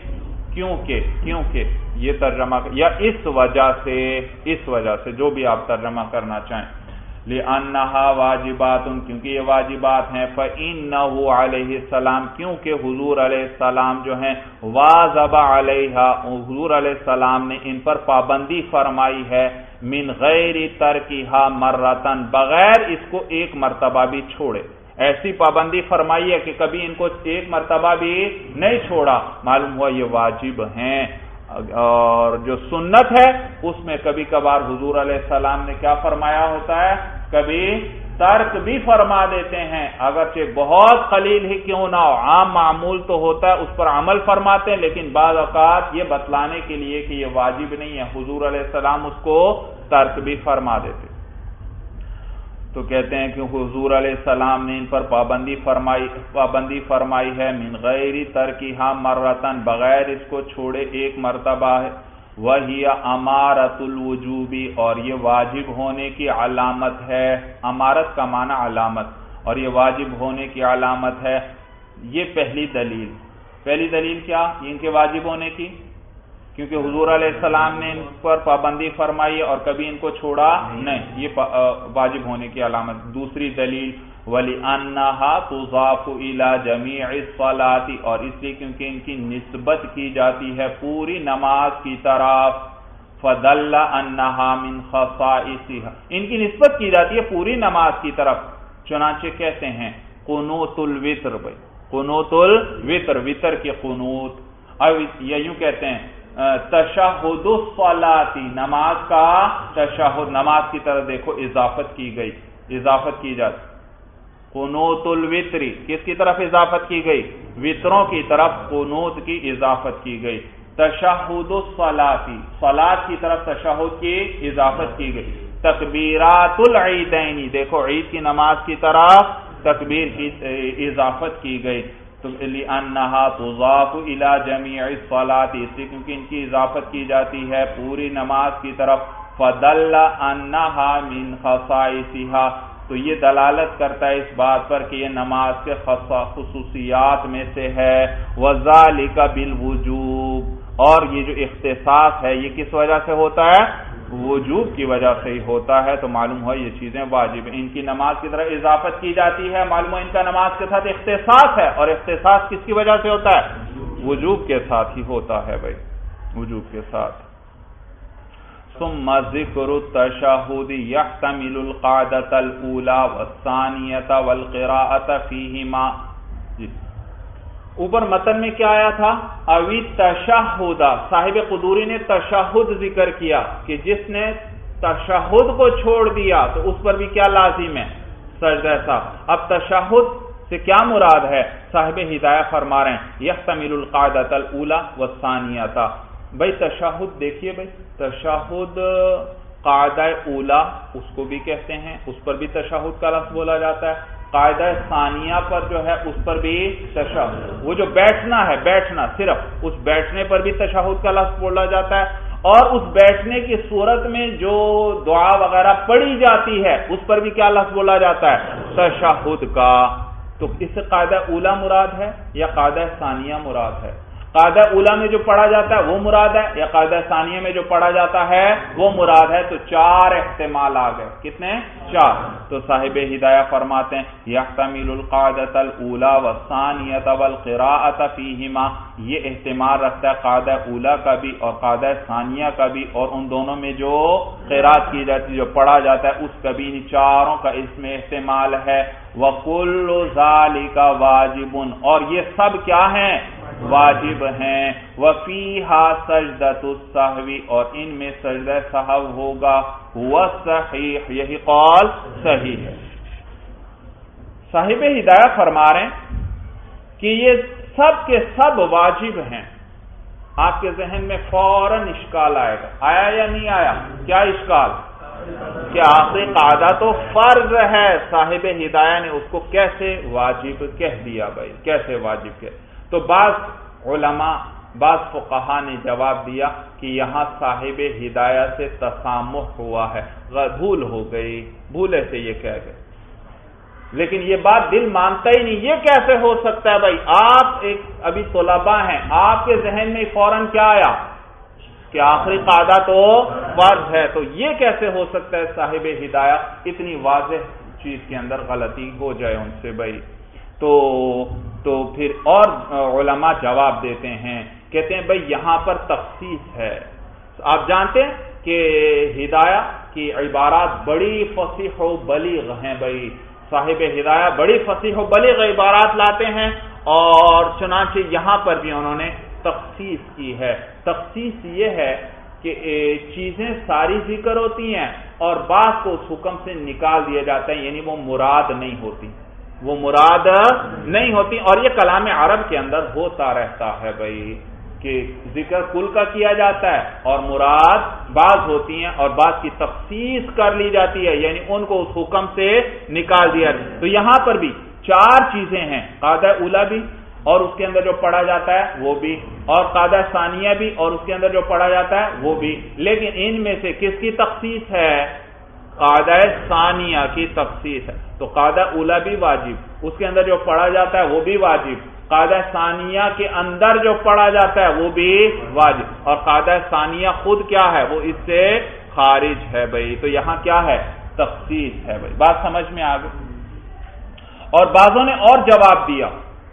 کیونکہ کیونکہ یہ ترجمہ یا اس وجہ سے اس وجہ سے جو بھی آپ ترجمہ کرنا چاہیں لِأَنَّهَا وَاجِبَاتٌ کیونکہ یہ واجبات ہیں فَإِنَّهُ علیہ السلام کیونکہ حضور علیہ السلام جو ہیں وَاظَبَ عَلَيْهَا حضور علیہ السلام نے ان پر پابندی فرمائی ہے من غیر ترکها مرتن بغیر اس کو ایک مرتبہ بھی چھوڑے ایسی پابندی فرمائی ہے کہ کبھی ان کو ایک مرتبہ بھی نہیں چھوڑا معلوم ہوا یہ واجب ہیں اور جو سنت ہے اس میں کبھی کبھار حضور علیہ السلام نے کیا فرمایا ہوتا ہے کبھی ترک بھی فرما دیتے ہیں اگرچہ بہت قلیل ہی کیوں نہ ہو عام معمول تو ہوتا ہے اس پر عمل فرماتے ہیں لیکن بعض اوقات یہ بتلانے کے لیے کہ یہ واجب نہیں ہے حضور علیہ السلام اس کو ترک بھی فرما دیتے تو کہتے ہیں کہ حضور علیہ السلام نے ان پر پابندی فرمائی پابندی فرمائی ہے من غیر ترکہا مرتن بغیر اس کو چھوڑے ایک مرتبہ ہے وہی امارت الوجوبی اور یہ واجب ہونے کی علامت ہے امارت کا معنی علامت اور یہ واجب ہونے کی علامت ہے یہ پہلی دلیل پہلی دلیل کیا ان کے واجب ہونے کی کیونکہ حضور علیہ السلام نے ان پر پابندی فرمائی اور کبھی ان کو چھوڑا نہیں یہ واجب ہونے کی علامت دوسری دلیل وَلِأَنَّهَا تُضَافُ إِلَى جَمِيعِ الصَّلَاةِ اور اس لیے کیونکہ ان کی نسبت کی جاتی ہے پوری نماز کی طرف فَدَلَّ أَنَّهَا مِنْ خَصَائِصِهَا ان کی نسبت کی جاتی ہے پوری نماز کی طرف چنانچہ کہتے ہیں قنوت الوتر بھائی قنوت الوتر وتر کی قنوت اب یہ یوں کہتے ہیں تشہد الصلاۃ نماز کا تشہد نماز کی طرف دیکھو اضافت کی گئی اضافت کی جاتی قنوت الوتری کس کی طرف اضافت کی گئی وتروں کی طرف قنوت کی اضافت کی گئی تشہد الصلاۃ صلاۃ کی طرف تشہد کی اضافت کی گئی تکبیرات العیدین دیکھو عید کی نماز کی طرف تکبیر کی اضافت کی گئی تو لِأَنَّهَا تُضَافُ إِلَى جَمِيعِ الصَّلَاةِ اس لیے کیونکہ ان کی اضافت کی جاتی ہے پوری نماز کی طرف فَدَلَّ أَنَّهَا مِنْ خَصَائِصِهَا تو یہ دلالت کرتا ہے اس بات پر کہ یہ نماز کے خصوصیات میں سے ہے وَذَلِكَ بِالْوُجُوبِ اور یہ جو اختصاص ہے یہ کس وجہ سے ہوتا ہے وجوب کی وجہ سے ہی ہوتا ہے تو معلوم ہوا یہ چیزیں واجب ہیں ان کی نماز کی طرح اضافت کی جاتی ہے معلوم ہے ان کا نماز کے ساتھ اختصاص ہے اور اختصاص کس کی وجہ سے ہوتا ہے وجوب کے ساتھ ہی ہوتا ہے بھائی وجوب کے ساتھ ثم ذکر التشہد یحتمل القاعدۃ الاولی والثانیۃ والقراءۃ فیہما اوپر متن میں کیا آیا تھا اوی تشہد صاحب قدوری نے تشہد ذکر کیا کہ جس نے تشہد کو چھوڑ دیا تو اس پر بھی کیا لازم ہے سجدہ سہو اب تشہد سے کیا مراد ہے صاحب ہدایہ فرما رہے ہیں یحتمل القاعدۃ الاولی والثانیۃ بھائی تشہد دیکھیے بھائی تشہد قاعدہ اولا اس کو بھی کہتے ہیں اس پر بھی تشہد کا لفظ بولا جاتا ہے قاعدہ ثانیہ پر جو ہے اس پر بھی تشہد وہ جو بیٹھنا ہے بیٹھنا صرف اس بیٹھنے پر بھی تشہد کا لفظ بولا جاتا ہے اور اس بیٹھنے کی صورت میں جو دعا وغیرہ پڑھی جاتی ہے اس پر بھی کیا لفظ بولا جاتا ہے تشہد کا تو اس سے قاعدہ اولا مراد ہے یا قاعدہ ثانیہ مراد ہے قاعدہ اولا میں جو پڑھا جاتا ہے وہ مراد ہے یا قاعدہ ثانیہ میں جو پڑھا جاتا ہے وہ مراد ہے تو چار احتمال آ گئے کتنے چار تو صاحب ہدایہ فرماتے ہیں یحتمل القاعدۃ الاولی والثانیۃ والقراءۃ فیہما یہ احتمال رکھتا ہے قاعدہ اولا کا بھی اور قاعدہ ثانیہ کا بھی اور ان دونوں میں جو قراءت کی جاتی جو پڑھا جاتا ہے اس کا بھی ان چاروں کا اس میں احتمال ہے وَكُلُّ ذَلِكَ وَاجِبٌ اور یہ سب کیا ہیں واجب ہیں وَفِيهَا سَجْدَةُ السَّهْوِ اور ان میں سجدہ سہو ہوگا وَالصَّحِيحُ یہی قول صحیح ہے صاحب ہدایہ فرما رہے ہیں کہ یہ سب کے سب واجب ہیں آپ کے ذہن میں فوراً اشکال آئے گا آیا یا نہیں آیا کیا اشکال کہ آخری قاعدہ تو فرض ہے صاحب ہدایہ نے اس کو کیسے واجب کہہ دیا بھائی کیسے واجب کہہ تو بعض علماء بعض فقہا نے جواب دیا کہ یہاں صاحب ہدایہ سے تسامح ہوا ہے بھول ہو گئی بھولے سے یہ کہہ گئے لیکن یہ بات دل مانتا ہی نہیں. یہ کیسے ہو سکتا ہے بھائی؟ آپ ایک ابھی طلباء ہیں، آپ کے ذہن میں فوراً کیا آیا کہ آخری قاعدہ تو فرض ہے، تو یہ کیسے ہو سکتا ہے صاحب ہدایت اتنی واضح چیز کے اندر غلطی ہو جائے ان سے بھائی؟ تو تو پھر اور علماء جواب دیتے ہیں، کہتے ہیں بھائی یہاں پر تخصیص ہے. آپ جانتے ہیں کہ ہدایہ کی عبارات بڑی فصیح و بلیغ ہیں بھائی. صاحب ہدایہ بڑی فصیح و بلیغ عبارات لاتے ہیں، اور چنانچہ یہاں پر بھی انہوں نے تخصیص کی ہے. تخصیص یہ ہے کہ چیزیں ساری ذکر ہوتی ہیں اور بعض کو اس حکم سے نکال دیا جاتا ہے، یعنی وہ مراد نہیں ہوتی، وہ مراد نہیں ہوتی. اور یہ کلام عرب کے اندر ہوتا رہتا ہے بھائی کہ ذکر کل کا کیا جاتا ہے اور مراد بعض ہوتی ہیں اور بعض کی تخصیص کر لی جاتی ہے، یعنی ان کو اس حکم سے نکال دیا. تو یہاں پر بھی چار چیزیں ہیں، قاعدہ اولا بھی اور اس کے اندر جو پڑھا جاتا ہے وہ بھی، اور قاعدہ ثانیہ بھی اور اس کے اندر جو پڑھا جاتا ہے وہ بھی. لیکن ان میں سے کس کی تخصیص ہے؟ قاعدہ ثانیہ کی تخصیص ہے. تو قاعدہ اولا بھی واجب، اس کے اندر جو پڑھا جاتا ہے وہ بھی واجب، قاعدہ ثانیہ کے اندر جو پڑھا جاتا ہے وہ بھی واجب، اور قاعدہ ثانیہ خود کیا ہے؟ وہ اس سے خارج ہے بھائی. تو یہاں کیا ہے؟ تخصیص ہے بھائی. بات سمجھ میں آ گئی؟ اور بعضوں نے اور جواب دیا،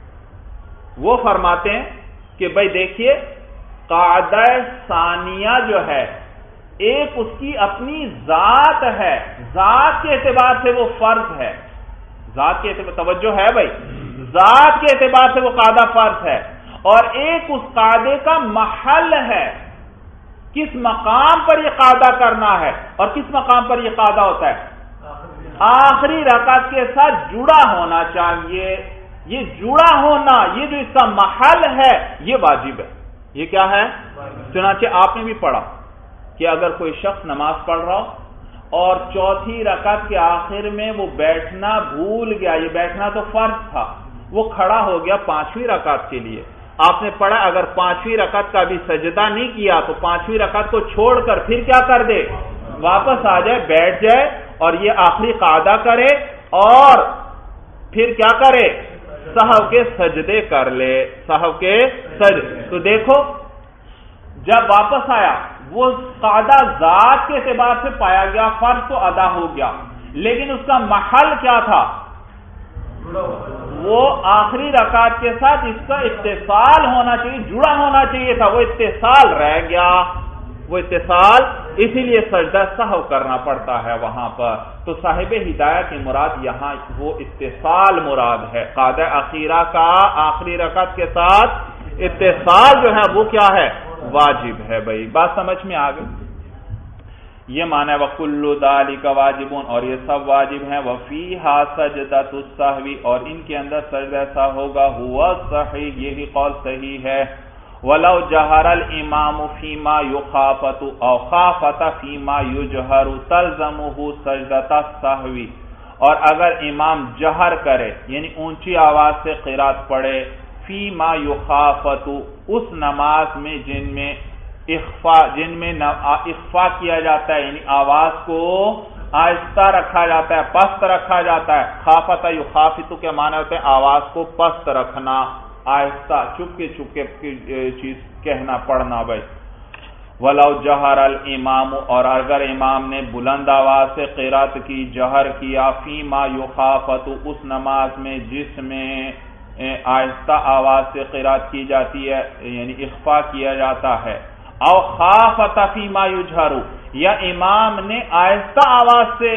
وہ فرماتے ہیں کہ بھائی دیکھیے قاعدہ ثانیہ جو ہے ایک اس کی اپنی ذات ہے، ذات کے اعتبار سے وہ فرض ہے، ذات کے اعتبار توجہ ہے بھائی، ذات کے اعتبار سے وہ قاعدہ فرض ہے، اور ایک اس قاعدے کا محل ہے، کس مقام پر یہ قاعدہ کرنا ہے، اور کس مقام پر یہ قاعدہ ہوتا ہے؟ آخری رکعت کے ساتھ جڑا ہونا چاہیے. یہ جڑا ہونا، یہ جو اس کا محل ہے یہ واجب ہے. یہ کیا ہے؟ چنانچہ آپ نے بھی پڑھا کہ اگر کوئی شخص نماز پڑھ رہا ہو اور چوتھی رکعت کے آخر میں وہ بیٹھنا بھول گیا، یہ بیٹھنا تو فرض تھا، وہ کھڑا ہو گیا پانچویں رکعت کے لیے. آپ نے پڑھا اگر پانچویں رکعت کا بھی سجدہ نہیں کیا تو پانچویں رکعت کو چھوڑ کر پھر کیا کر دے؟ واپس آ جائے، بیٹھ جائے اور یہ آخری قاعدہ کرے اور پھر کیا کرے؟ سہو کے سجدے کر لے، سہو کے سجدے. تو دیکھو جب واپس آیا وہ قاعدہ ذات کے اعتبار سے پایا گیا، فرض تو ادا ہو گیا، لیکن اس کا محل کیا تھا؟ وہ آخری رکعت کے ساتھ اس کا اتصال ہونا چاہیے، جڑا ہونا چاہیے تھا، وہ اتصال رہ گیا، وہ اتصال، اسی لیے سجدہ سہو کرنا پڑتا ہے وہاں پر. تو صاحب ہدایہ کی مراد یہاں وہ اتصال مراد ہے، قاعدہ اخیرہ کا آخری رکعت کے ساتھ اتصال جو ہے وہ کیا ہے؟ واجب ہے بھائی. بات سمجھ میں آ گئی؟ یہ معنی ہے وَكُلُّ ذَلِكَ وَاجِبٌ، اور یہ سب واجب ہیں. وَفِيهَا سَجْدَةُ السَّهْوِ، اور ان کے اندر سجدہ سہو ہوگا. هُوَ صحیح، یہی قول صحیح ہے. وَلَوْ جَهَرَ الْإِمَامُ فِيمَا يُخَافَتُ أَوْ خَافَتَ فِيمَا يُجْهَرُ تَلْزَمُهُ سَجْدَةَ السَّهْوِ، اور اگر امام جہر کرے یعنی اونچی آواز سے قرات پڑھے، فِيمَا يُخَافَتُ اس نماز میں جن میں اخفا جن میں اخفا کیا جاتا ہے، یعنی آواز کو آہستہ رکھا جاتا ہے، پست رکھا جاتا ہے. خافت یخافت کے معنی ہوتے ہیں آواز کو پست رکھنا، آہستہ چپکے چپکے چیز کہنا پڑھنا بھائی. وَلَوْ جَهَرَ الْإِمَامُ، اور اگر امام نے بلند آواز سے قرات کی، جہر کیا، فِيمَا يُخَافَتُ اس نماز میں جس میں آہستہ آواز سے قرات کی جاتی ہے یعنی اخفا کیا جاتا ہے، او خافت فیما یجہر، یا امام نے آہستہ آواز سے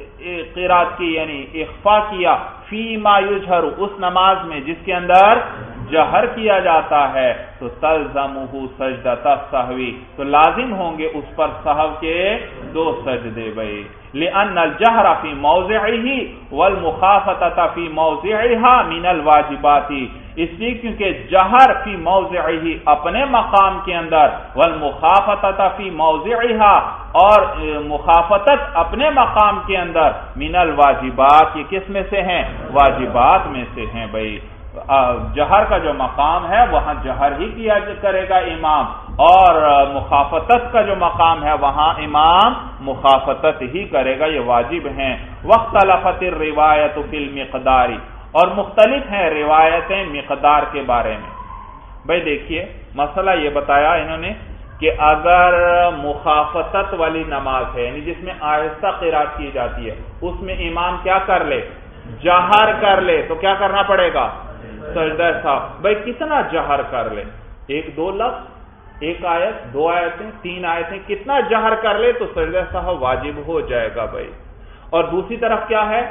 قرات کی یعنی اخفا کیا، فیما یجہر اس نماز میں جس کے اندر جہر کیا جاتا ہے، تو تلزمہ سجدۃ السہو، تو لازم ہوں گے اس پر سہو کے دو سجدے بھائی. لأن الجہر فی موضعہ والمخافتۃ فی موضعہا من الواجبات، اس لیے کیونکہ جہر فی موضعہ اپنے مقام کے اندر، والمخافتۃ فی موضعہا اور مخافتت اپنے مقام کے اندر، من الواجبات یہ کس میں سے ہیں؟ واجبات میں سے ہیں بھائی. جہر کا جو مقام ہے وہاں جہر ہی کیا کرے گا امام، اور مخافتت کا جو مقام ہے وہاں امام مخافتت ہی کرے گا، یہ واجب ہیں۔ واختلفت الروایت فی المقدار، اور مختلف ہیں روایتیں مقدار کے بارے میں۔ بھائی دیکھیے مسئلہ یہ بتایا انہوں نے کہ اگر مخافتت والی نماز ہے، یعنی جس میں آہستہ قرات کی جاتی ہے، اس میں امام کیا کر لے؟ جہر کر لے، تو کیا کرنا پڑے گا؟ سجدہ سہو۔ بھائی کتنا جہر کر لے؟ ایک دو لفظ، ایک آیت، دو آیتیں، تین آیتیں، کتنا جہر کر لے تو سجدہ سہو واجب ہو جائے گا بھائی۔ اور دوسری طرف کیا ہے؟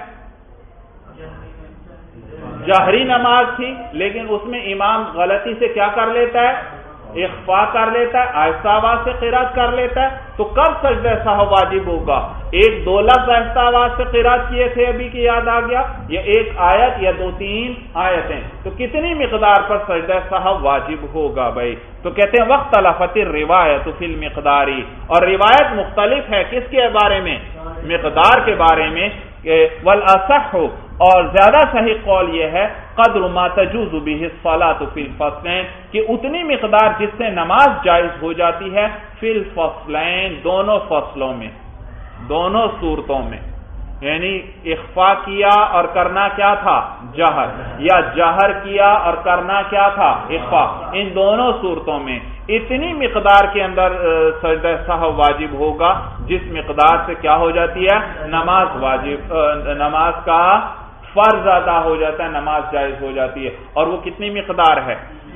جہری نماز تھی لیکن اس میں امام غلطی سے کیا کر لیتا ہے؟ اخفا کر لیتا ہے، آہستہ آواز سے قرات کر لیتا ہے، تو کب سجدہ سہو واجب ہوگا؟ ایک دو لفظ آہستہ آواز سے قرات کیے تھے ابھی کی یاد آ گیا، یا ایک آیت یا دو تین آیتیں، تو کتنی مقدار پر سجدہ سہو واجب ہوگا بھائی؟ تو کہتے ہیں واختلفت الروایت فی المقدار، اور روایت مختلف ہے کس کے بارے میں؟ مقدار کے بارے میں۔ والاصح، اور زیادہ صحیح قول یہ ہے قدر ما تجوز به الصلاۃ فی الفصلین، کہ اتنی مقدار جس سے نماز جائز ہو جاتی ہے فی الفصلین، دونوں فصلوں میں، دونوں صورتوں میں، یعنی اخفا کیا اور کرنا کیا تھا؟ جہر، یا جہر کیا اور کرنا کیا تھا؟ اخفا، ان دونوں صورتوں میں اتنی مقدار کے اندر سجدہ سہو واجب ہوگا جس مقدار سے کیا ہو جاتی ہے؟ نماز واجب، نماز کا فرض ادا ہو جاتا ہے، نماز جائز ہو جاتی ہے۔ اور وہ کتنی مقدار ہے؟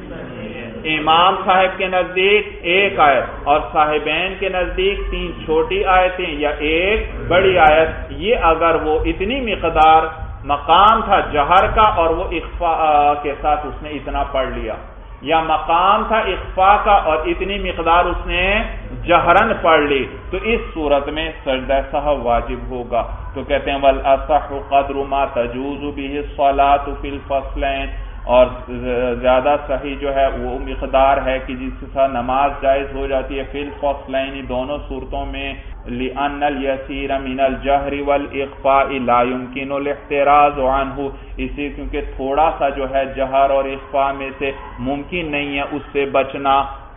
امام صاحب کے نزدیک ایک آیت، اور صاحبین کے نزدیک تین چھوٹی آیتیں یا ایک بڑی آیت۔ یہ اگر وہ اتنی مقدار مقام تھا جہر کا اور وہ اخفاء کے ساتھ اس نے اتنا پڑھ لیا، یا مقام تھا اخفاء کا اور اتنی مقدار اس نے جہرن پڑھ لی، تو اس صورت میں سجدہ سہو واجب ہوگا۔ تو کہتے ہیں والاصح قدر ما تجوز به الصلاۃ فی الفصلین، اور زیادہ صحیح جو ہے وہ مقدار ہے کہ جس کے ساتھ نماز جائز ہو جاتی ہے فی الفصلین، دونوں صورتوں میں، لأن اليسیر من الجہر والاخفاء لا يمکن الاحتراز عنہ، اسی کیونکہ تھوڑا سا جو ہے جہر اور اخفاء میں سے ممکن نہیں ہے اس سے بچنا۔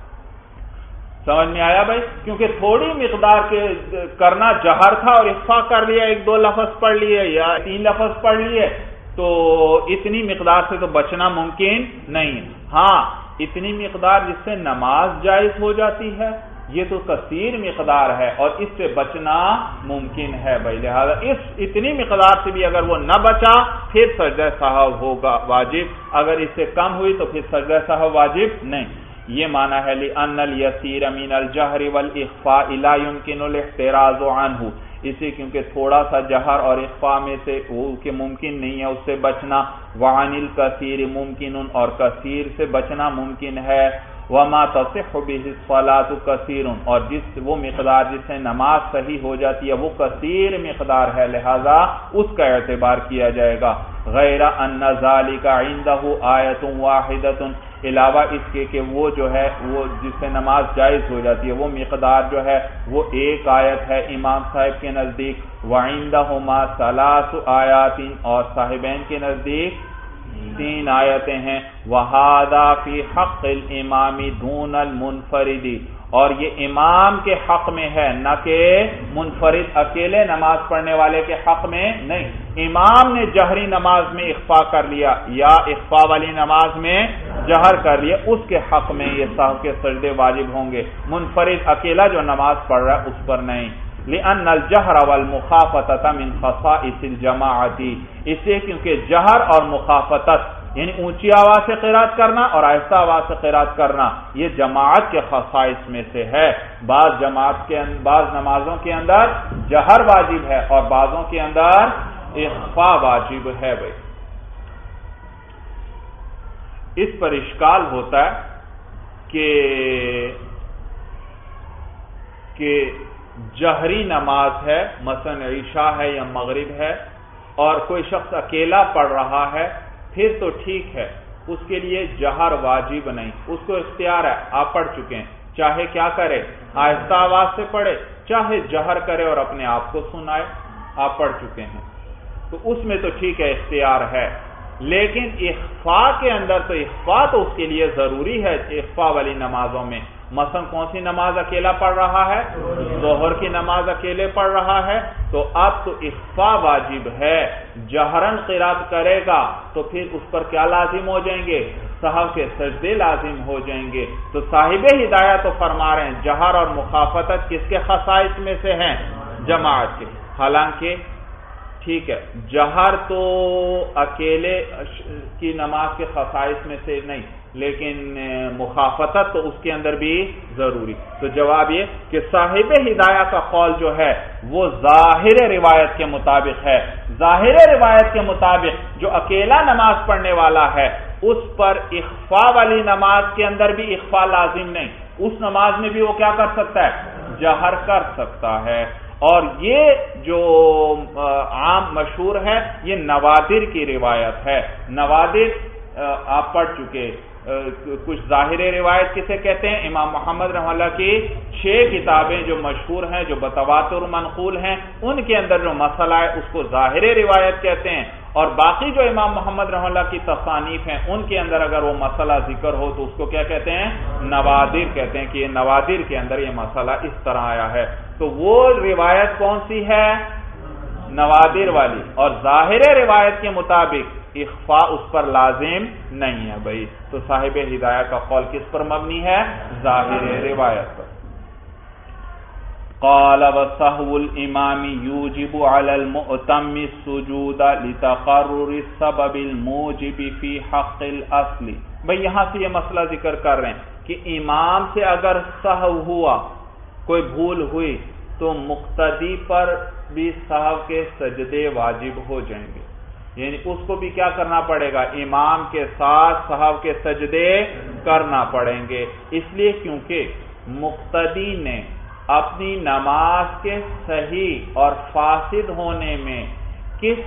سمجھ میں آیا بھائی؟ کیونکہ تھوڑی مقدار کے کرنا جہر تھا اور اخفاء کر لیا، ایک دو لفظ پڑھ لیے یا تین لفظ پڑھ لیے، تو اتنی مقدار سے تو بچنا ممکن نہیں۔ ہاں اتنی مقدار جس سے نماز جائز ہو جاتی ہے یہ تو کثیر مقدار ہے اور اس سے بچنا ممکن ہے بھائی، لہذا اس اتنی مقدار سے بھی اگر وہ نہ بچا پھر سجدہ سہو ہوگا واجب، اگر اس سے کم ہوئی تو پھر سجدہ سہو واجب نہیں۔ یہ معنی ہے لأن اليسیر من الجہر والاخفاء لا يمکن الاحتراز عنہ، اسی کیونکہ تھوڑا سا جہر اور اخفاء میں سے وہ کہ ممکن نہیں ہے اس سے بچنا، وعن الکثیر ممکن، اور کثیر سے بچنا ممکن ہے، وما تصح به الصلاۃ کثیر، اور جس وہ مقدار جس سے نماز صحیح ہو جاتی ہے وہ کثیر مقدار ہے، لہذا اس کا اعتبار کیا جائے گا۔ غیر ان ذلک عنده آیۃ واحدۃ، علاوہ اس کے کہ وہ جو ہے وہ جس سے نماز جائز ہو جاتی ہے وہ مقدار جو ہے وہ ایک آیت ہے امام صاحب کے نزدیک، وعندہما ثلاث آیات، اور صاحبین کے نزدیک تین آیتیں ہیں، وہذا فی حق الامام دون المنفرد، اور یہ امام کے حق میں ہے نہ کہ منفرد اکیلے نماز پڑھنے والے کے حق میں نہیں۔ امام نے جہری نماز میں اخفاء کر لیا یا اخفاء والی نماز میں جہر کر لیا، اس کے حق میں یہ سہو کے سجدے واجب ہوں گے، منفرد اکیلا جو نماز پڑھ رہا ہے اس پر نہیں۔ لأن الجہر والمخافتۃ من خصائص الجماعۃ، اس لیے کیونکہ جہر اور مخافتت یعنی اونچی آواز سے قرات کرنا اور آہستہ آواز سے قرات کرنا یہ جماعت کے خصائص میں سے ہے۔ بعض جماعت کے بعض نمازوں کے اندر جہر واجب ہے اور بعضوں کے اندر اخفاء واجب ہے بھائی۔ اس پر اشکال ہوتا ہے کہ کہ جہری نماز ہے، مثلا عشاء ہے یا مغرب ہے، اور کوئی شخص اکیلا پڑھ رہا ہے، پھر تو ٹھیک ہے، اس کے لیے جہر واجب نہیں، اس کو اختیار ہے، آپ پڑھ چکے ہیں، چاہے کیا کرے، آہستہ آواز سے پڑھے، چاہے جہر کرے اور اپنے آپ کو سنائے، آپ پڑھ چکے ہیں، تو اس میں تو ٹھیک ہے، اختیار ہے۔ لیکن اخفاء کے اندر تو اخفاء تو اس کے لیے ضروری ہے اخفاء والی نمازوں میں. مثلا کون سی نماز اکیلا پڑھ رہا ہے؟ ظہر کی نماز اکیلے پڑھ رہا ہے، تو اب تو اخفاء واجب ہے. جہرن قرات کرے گا تو پھر اس پر کیا لازم ہو جائیں گے؟ سہو کے سجدے لازم ہو جائیں گے. تو صاحب ہدایہ تو فرما رہے ہیں جہر اور مخافتت کس کے خصائص میں سے ہیں؟ جماعت کے. حالانکہ ٹھیک ہے جہر تو اکیلے کی نماز کے خصائص میں سے نہیں، لیکن مخافتت تو اس کے اندر بھی ضروری. تو جواب یہ کہ صاحب ہدایہ کا قول جو ہے وہ ظاہر روایت کے مطابق ہے. ظاہر روایت کے مطابق جو اکیلا نماز پڑھنے والا ہے اس پر اخفاء والی نماز کے اندر بھی اخفاء لازم نہیں، اس نماز میں بھی وہ کیا کر سکتا ہے؟ جہر کر سکتا ہے. اور یہ جو عام مشہور ہے یہ نوادر کی روایت ہے. نوادر آپ پڑھ چکے. کچھ ظاہر روایت کسے کہتے ہیں؟ امام محمد رحمہ اللہ کی چھ کتابیں جو مشہور ہیں جو بتواتر منقول ہیں ان کے اندر جو مسئلہ ہے اس کو ظاہر روایت کہتے ہیں. اور باقی جو امام محمد رحمہ اللہ کی تصانیف ہیں ان کے اندر اگر وہ مسئلہ ذکر ہو تو اس کو کیا کہتے ہیں؟ نوادر کہتے ہیں کہ یہ نوادر کے اندر یہ مسئلہ اس طرح آیا ہے. تو وہ روایت کون سی ہے؟ نوادر والی. اور ظاہر روایت کے مطابق اخفاء اس پر لازم نہیں ہے بھائی. تو صاحب ہدایہ کا قول کس پر مبنی ہے؟ ظاہر روایت پر. قال وسهو الامام يوجب على المؤتم السجود لتقرر السبب الموجب في حق الاصل. بھائی یہاں سے یہ مسئلہ ذکر کر رہے ہیں کہ امام سے اگر سہو ہوا، کوئی بھول ہوئی، تو مقتدی پر بھی سہو کے سجدے واجب ہو جائیں گے. یعنی اس کو بھی کیا کرنا پڑے گا؟ امام کے ساتھ سہو کے سجدے کرنا پڑیں گے. اس لیے کیونکہ مقتدی نے اپنی نماز کے صحیح اور فاسد ہونے میں کس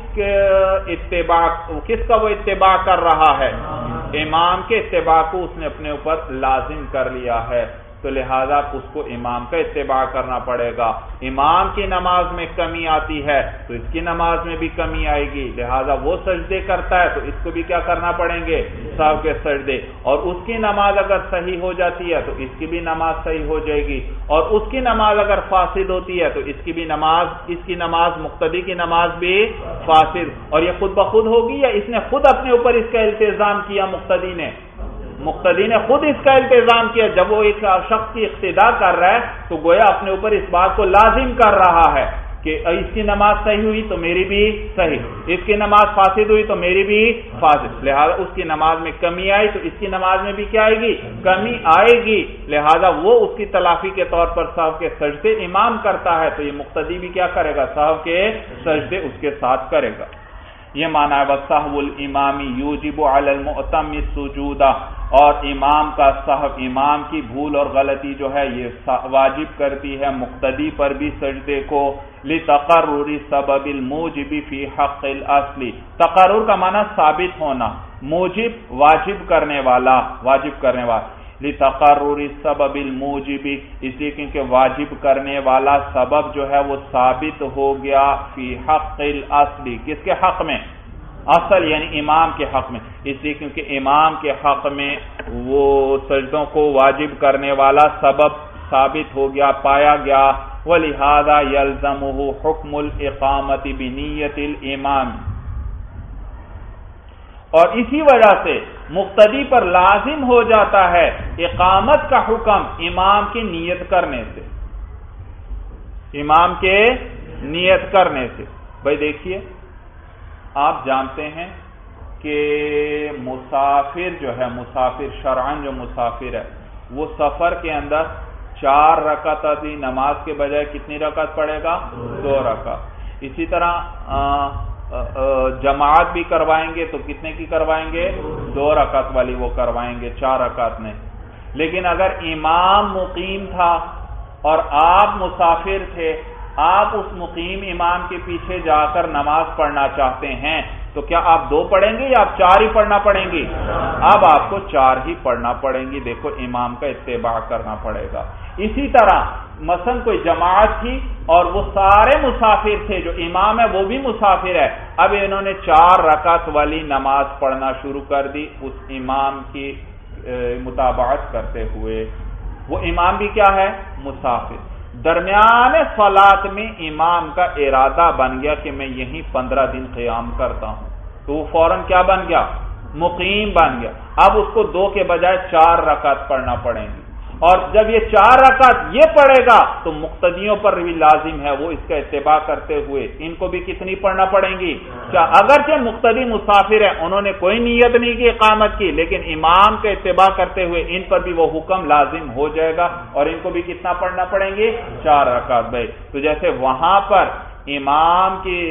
اتباع کس کا وہ اتباع کر رہا ہے؟ امام کے اتباع کو اس نے اپنے اوپر لازم کر لیا ہے. تو لہذا اس کو امام کا اتباع کرنا پڑے گا. امام کی نماز میں کمی آتی ہے تو اس کی نماز میں بھی کمی آئے گی. لہذا وہ سجدے کرتا ہے تو اس کو بھی کیا کرنا پڑیں گے؟ سہو کے سجدے. اور اس کی نماز اگر صحیح ہو جاتی ہے تو اس کی بھی نماز صحیح ہو جائے گی. اور اس کی نماز اگر فاسد ہوتی ہے تو اس کی بھی نماز اس کی نماز مقتدی کی نماز بھی فاسد. اور یہ خود بخود ہوگی یا اس نے خود اپنے اوپر اس کا التزام کیا؟ مقتدی نے مقتدی نے خود اس کا التزام کیا. جب وہ ایک شخص کی اقتداء کر رہا ہے تو گویا اپنے اوپر اس بات کو لازم کر رہا ہے کہ اس کی نماز صحیح ہوئی تو میری بھی صحیح، اس کی نماز فاسد ہوئی تو میری بھی فاسد. لہذا اس کی نماز میں کمی آئی تو اس کی نماز میں بھی کیا آئے گی؟ کمی آئے گی. لہذا وہ اس کی تلافی کے طور پر سہو کے سجدے امام کرتا ہے تو یہ مقتدی بھی کیا کرے گا؟ سہو کے سجدے اس کے ساتھ کرے گا. یہ معنی ہے وسہو الامام یوجب علی المؤتم السجود. اور امام کا سہو، امام کی بھول اور غلطی جو ہے یہ واجب کرتی ہے مقتدی پر بھی سجدے کو. لتقرر سبب الموجب فی حق الاصل. تقرر کا معنی ثابت ہونا، موجب واجب کرنے والا، واجب کرنے والا. لتقرر سبب الموجب اس لیے کیونکہ واجب کرنے والا سبب جو ہے وہ ثابت ہو گیا فی حق الاصل. کس کے حق میں؟ اصل یعنی امام کے حق میں. اس لیے کیونکہ امام کے حق میں وہ سجدوں کو واجب کرنے والا سبب ثابت ہو گیا، پایا گیا. ولہذا یلزمہ حکم الاقامت بنیت الامام. اور اسی وجہ سے مقتدی پر لازم ہو جاتا ہے اقامت کا حکم امام کی نیت کرنے سے، امام کے نیت کرنے سے. بھائی دیکھیے آپ جانتے ہیں کہ مسافر جو ہے، مسافر شرعاً جو مسافر ہے وہ سفر کے اندر چار رکعت نماز کے بجائے کتنی رکعت پڑھے گا؟ دو رکعت. اسی طرح جماعت بھی کروائیں گے تو کتنے کی کروائیں گے؟ دو رکعت والی وہ کروائیں گے، چار رکعت نہیں. لیکن اگر امام مقیم تھا اور آپ مسافر تھے، آپ اس مقیم امام کے پیچھے جا کر نماز پڑھنا چاہتے ہیں تو کیا آپ دو پڑھیں گے یا آپ چار ہی پڑھنا پڑیں گی؟ اب آپ کو چار ہی پڑھنا پڑیں گی. دیکھو امام کا اتباع کرنا پڑے گا. اسی طرح مثلا کوئی جماعت تھی اور وہ سارے مسافر تھے، جو امام ہے وہ بھی مسافر ہے، اب انہوں نے چار رکعت والی نماز پڑھنا شروع کر دی اس امام کی متابعت کرتے ہوئے۔ وہ امام بھی کیا ہے؟ مسافر۔ درمیان صلاۃ میں امام کا ارادہ بن گیا کہ میں یہیں پندرہ دن قیام کرتا ہوں، تو وہ فوراً کیا بن گیا؟ مقیم بن گیا۔ اب اس کو دو کے بجائے چار رکعت پڑھنا پڑیں گی، اور جب یہ چار رکعت یہ پڑھے گا تو مقتدیوں پر بھی لازم ہے وہ اس کا اتباع کرتے ہوئے ان کو بھی کتنی پڑھنا پڑیں گی؟ اگرچہ مقتدی مسافر ہیں، انہوں نے کوئی نیت نہیں کی اقامت کی، لیکن امام کا اتباع کرتے ہوئے ان پر بھی وہ حکم لازم ہو جائے گا، اور ان کو بھی کتنا پڑھنا پڑیں گے؟ چار رکعت۔ بھائی تو جیسے وہاں پر امام کی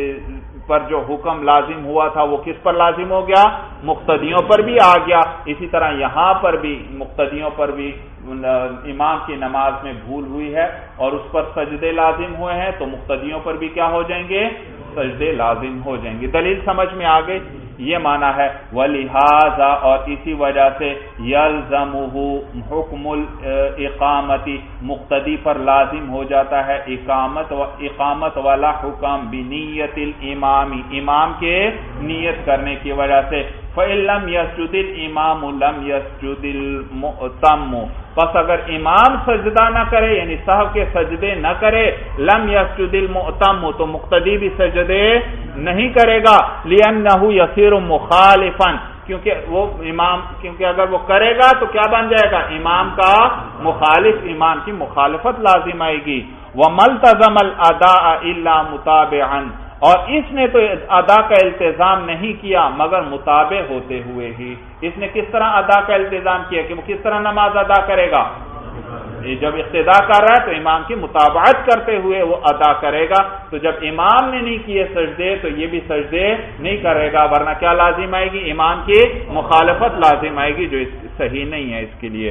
پر جو حکم لازم ہوا تھا وہ کس پر لازم ہو گیا؟ مقتدیوں پر بھی آ گیا، اسی طرح یہاں پر بھی مقتدیوں پر بھی امام کی نماز میں بھول ہوئی ہے اور اس پر سجدے لازم ہوئے ہیں، تو مقتدیوں پر بھی کیا ہو جائیں گے؟ سجدے لازم ہو جائیں گے۔ دلیل سمجھ میں آ گئی؟ یہ معنی ہے وَلِهَذَا، اور اسی وجہ سے يَلْزَمُهُ حُکْمُ الْإِقَامَةِ، مقتدی پر لازم ہو جاتا ہے اقامت و اقامت والا حکم بِنِيَّةِ الْإِمَامِ، امام کے نیت کرنے کی وجہ سے۔ فَإِن لَمْ يَسْجُدِ الْإِمَامُ لَمْ يَسْجُدِ الْمُؤْتَمُّ، پس اگر امام سجدہ نہ کرے یعنی صاحب کے سجدے نہ کرے، لم یسجد المؤتم، تو مقتدی بھی سجدے نہیں کرے گا، لأنه يصير مخالفا، کیونکہ وہ امام کیونکہ اگر وہ کرے گا تو کیا بن جائے گا؟ امام کا مخالف، امام کی مخالفت لازم آئے گی۔ وَمَلْتَزَمَ الْأَدَاءَ إِلَّا مُتَابِعًا، اور اس نے تو ادا کا التزام نہیں کیا مگر متابع ہوتے ہوئے ہی۔ اس نے کس طرح ادا کا التزام کیا کہ وہ کس طرح نماز ادا کرے گا؟ جب اقتدا کر رہا ہے تو امام کی متابعت کرتے ہوئے وہ ادا کرے گا، تو جب امام نے نہیں کیے سجدے تو یہ بھی سجدے نہیں کرے گا، ورنہ کیا لازم آئے گی؟ امام کی مخالفت لازم آئے گی، جو صحیح نہیں ہے اس کے لیے۔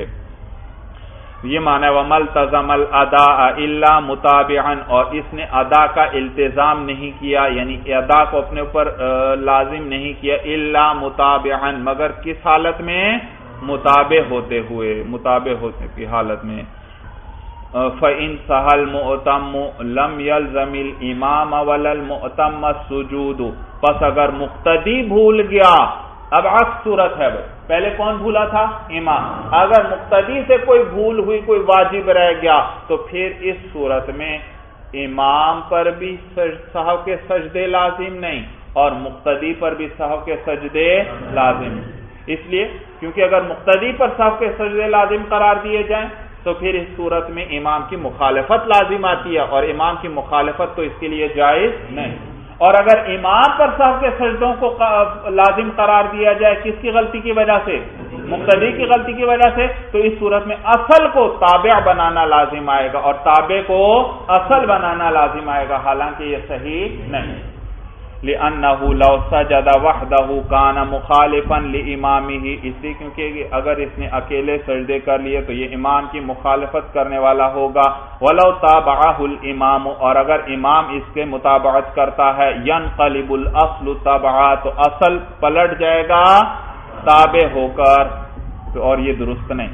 یہ معنی ہے وَمَلْتَزَمَ الْأَدَاءَ إِلَّا مُتَابِعًا، اور اس نے ادا کا التزام نہیں کیا یعنی ادا کو اپنے اوپر لازم نہیں کیا، إِلَّا مُتَابِعًا، مگر کس حالت میں؟ متابع ہوتے ہوئے، متابع ہوتے کی حالت میں۔ فَإِن سَهَى الْمُؤْتَمُّ لَمْ يَلْزَمِ الْإِمَامَ وَلَا الْمُؤْتَمَّ السُّجُودُ، پس اگر مقتدی بھول گیا، اب عکس صورت ہے، پہلے کون بھولا تھا؟ امام۔ اگر مقتدی سے کوئی بھول ہوئی، کوئی واجب رہ گیا، تو پھر اس صورت میں امام پر بھی سہو کے سجدے لازم نہیں اور مقتدی پر بھی سہو کے سجدے لازم نہیں، اس لیے کیونکہ اگر مقتدی پر سہو کے سجدے لازم قرار دیے جائیں تو پھر اس صورت میں امام کی مخالفت لازم آتی ہے، اور امام کی مخالفت تو اس کے لیے جائز نہیں۔ اور اگر امام پر سہو کے سجدوں کو لازم قرار دیا جائے کس کی غلطی کی وجہ سے؟ مقتدی کی غلطی کی وجہ سے، تو اس صورت میں اصل کو تابع بنانا لازم آئے گا اور تابع کو اصل بنانا لازم آئے گا، حالانکہ یہ صحیح نہیں۔ لِأَنَّهُ لَوْ سَجَدَ وَحْدَهُ كَانَ مُخَالِفًا لِإِمَامِهِ، اس لیے کیونکہ اگر اس نے اکیلے سجدے کر لیے تو یہ امام کی مخالفت کرنے والا ہوگا۔ وَلَوْ تَابَعَهُ الْإِمَامُ، اور اگر امام اس کے متابعت کرتا ہے، يَنْقَلِبُ الْأَصْلُ تَبْعًا، تو اصل پلٹ جائے گا تابع ہو کر، اور یہ درست نہیں۔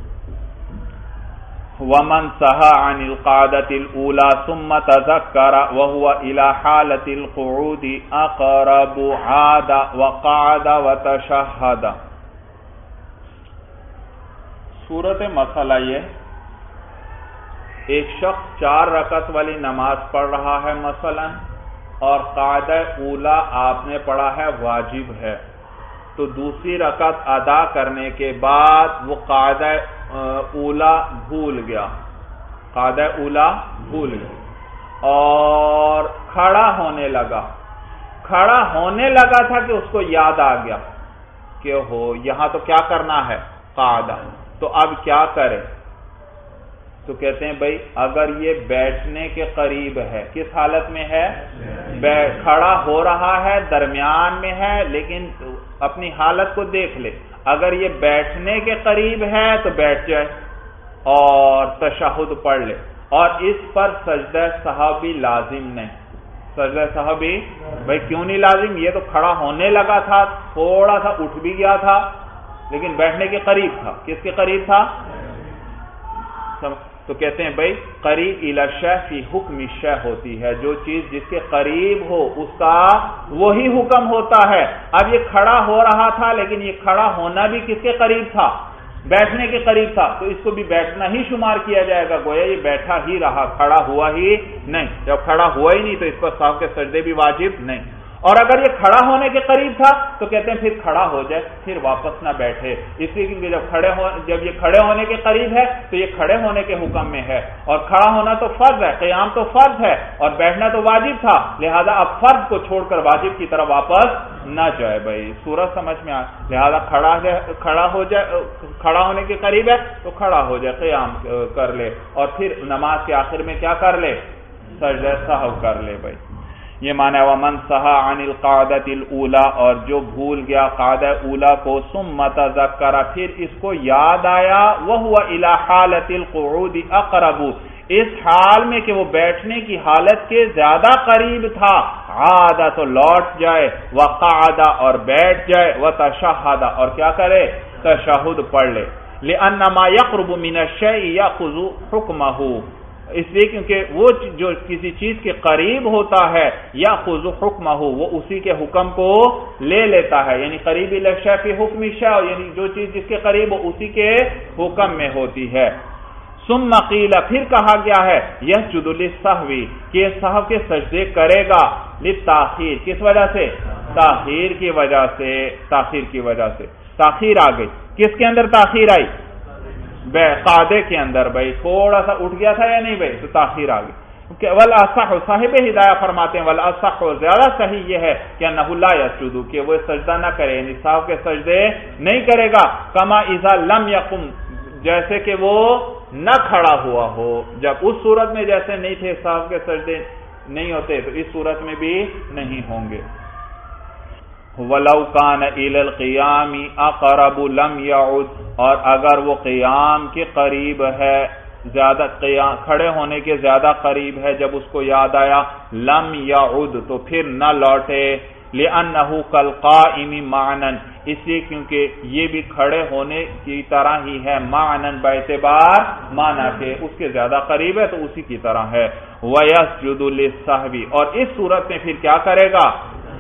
وَمَنْ سَهَى عَنِ الْقَعْدَةِ الْأُولَى ثُمَّ تَذَكَّرَ وَهُوَ إِلَى حَالَةِ الْقُعُودِ أَقْرَبُ عَادَ وَقَعَدَ وَتَشَهَّدَ۔ صورت مسئلہ یہ، ایک شخص چار رکعت والی نماز پڑھ رہا ہے مثلا، اور قاعدہ اولا آپ نے پڑھا ہے واجب ہے، تو دوسری رکعت ادا کرنے کے بعد وہ قاعدہ اولا بھول گیا، قاعدہ اولا بھول گیا اور کھڑا ہونے لگا، کھڑا ہونے لگا تھا کہ اس کو یاد آ گیا کہ ہو یہاں تو کیا کرنا ہے؟ قاعدہ، تو اب کیا کرے؟ تو کہتے ہیں بھائی اگر یہ بیٹھنے کے قریب ہے، کس حالت میں ہے؟ کھڑا ہو رہا ہے، درمیان میں ہے، لیکن اپنی حالت کو دیکھ لے، اگر یہ بیٹھنے کے قریب ہے تو بیٹھ جائے اور تشہد پڑھ لے، اور اس پر سجدہ سہوی لازم نہیں۔ سجدہ سہوی بھائی کیوں نہیں لازم؟ یہ تو کھڑا ہونے لگا تھا، تھوڑا سا اٹھ بھی گیا تھا، لیکن بیٹھنے کے قریب تھا۔ کس کے قریب تھا؟ تو کہتے ہیں بھائی قریب الی الشیء فی حکم الشیء ہوتی ہے، جو چیز جس کے قریب ہو اس کا وہی حکم ہوتا ہے۔ اب یہ کھڑا ہو رہا تھا، لیکن یہ کھڑا ہونا بھی کس کے قریب تھا؟ بیٹھنے کے قریب تھا، تو اس کو بھی بیٹھنا ہی شمار کیا جائے گا، گویا یہ بیٹھا ہی رہا، کھڑا ہوا ہی نہیں۔ جب کھڑا ہوا ہی نہیں تو اس پر سہو کے سجدے بھی واجب نہیں۔ اور اگر یہ کھڑا ہونے کے قریب تھا تو کہتے ہیں پھر کھڑا ہو جائے، پھر واپس نہ بیٹھے، اس لیے کیونکہ جب کھڑے ہو جب یہ کھڑے ہونے کے قریب ہے تو یہ کھڑے ہونے کے حکم میں ہے، اور کھڑا ہونا تو فرض ہے، قیام تو فرض ہے، اور بیٹھنا تو واجب تھا، لہذا اب فرض کو چھوڑ کر واجب کی طرف واپس نہ جائے۔ بھائی سورج سمجھ میں آ لہذا کھڑا کھڑا ہو جائے، کھڑا ہونے کے قریب ہے تو کھڑا ہو جائے، قیام کر لے، اور پھر نماز کے آخر میں کیا کر لے؟ سجدہ سہو کر لے۔ بھائی یہ معنی ومن سہا عن القعدۃ الاولی، اور جو بھول گیا قعدہ اولا کو، ثم تذکر پھر اس کو یاد آیا، وہو الی حالۃ القعود اقرب، اس حال میں کہ وہ بیٹھنے کی حالت کے زیادہ قریب تھا، عاد تو لوٹ جائے، وقعد اور بیٹھ جائے، وتشہد اور کیا کرے؟ تشہد پڑھ لے۔ لأن ما يقرب من الشيء يأخذ حكمه، اس لیے کیونکہ وہ جو کسی چیز کے قریب ہوتا ہے یا خذ حکمہ، وہ اسی کے حکم کو لے لیتا ہے، یعنی قریب الی الشیء فی حکم الشیء، یعنی جو چیز جس کے قریب ہو اسی کے حکم میں ہوتی ہے۔ ثم قیل پھر کہا گیا ہے یسجد للسہو، کہ سہو کے سجدے کرے گا، للتاخیر کس وجہ سے؟ تاخیر کی وجہ سے، تاخیر کی وجہ سے تاخیر آ گئی، کس کے اندر تاخیر آئی؟ قعدے کے اندر، بھائی تھوڑا سا اٹھ گیا تھا یا نہیں بھائی، تو تاخیر آ گئی۔ والاصح صاحب ہدایہ فرماتے ہیں والاصح زیادہ صحیح یہ ہے کہ انہ لا یسجد، کہ وہ سجدہ نہ کرے، یعنی سہو کے سجدے نہیں کرے گا، کما اذا لم یقم، جیسے کہ وہ نہ کھڑا ہوا ہو، جب اس صورت میں جیسے نہیں تھے سہو کے سجدے نہیں ہوتے تو اس صورت میں بھی نہیں ہوں گے۔ وَلَوْ كَانَ إِلَى الْقِيَامِ أَقْرَبُ لَمْ يَعُدْ، اور اگر وہ قیام کے قریب ہے، زیادہ قیام کھڑے ہونے کے زیادہ قریب ہے، جب اس کو یاد آیا، لم يعد تو پھر نہ لوٹے، لِأَنَّهُ كَالْقَائِمِ مَعْنًا، اس لیے کیونکہ یہ بھی کھڑے ہونے کی طرح ہی ہے، معنن باعتبار معنی کے، اس کے زیادہ قریب ہے تو اسی کی طرح ہے۔ وَيَسْجُدُ لِلسَّهْوِ، اور اس صورت میں پھر کیا کرے گا؟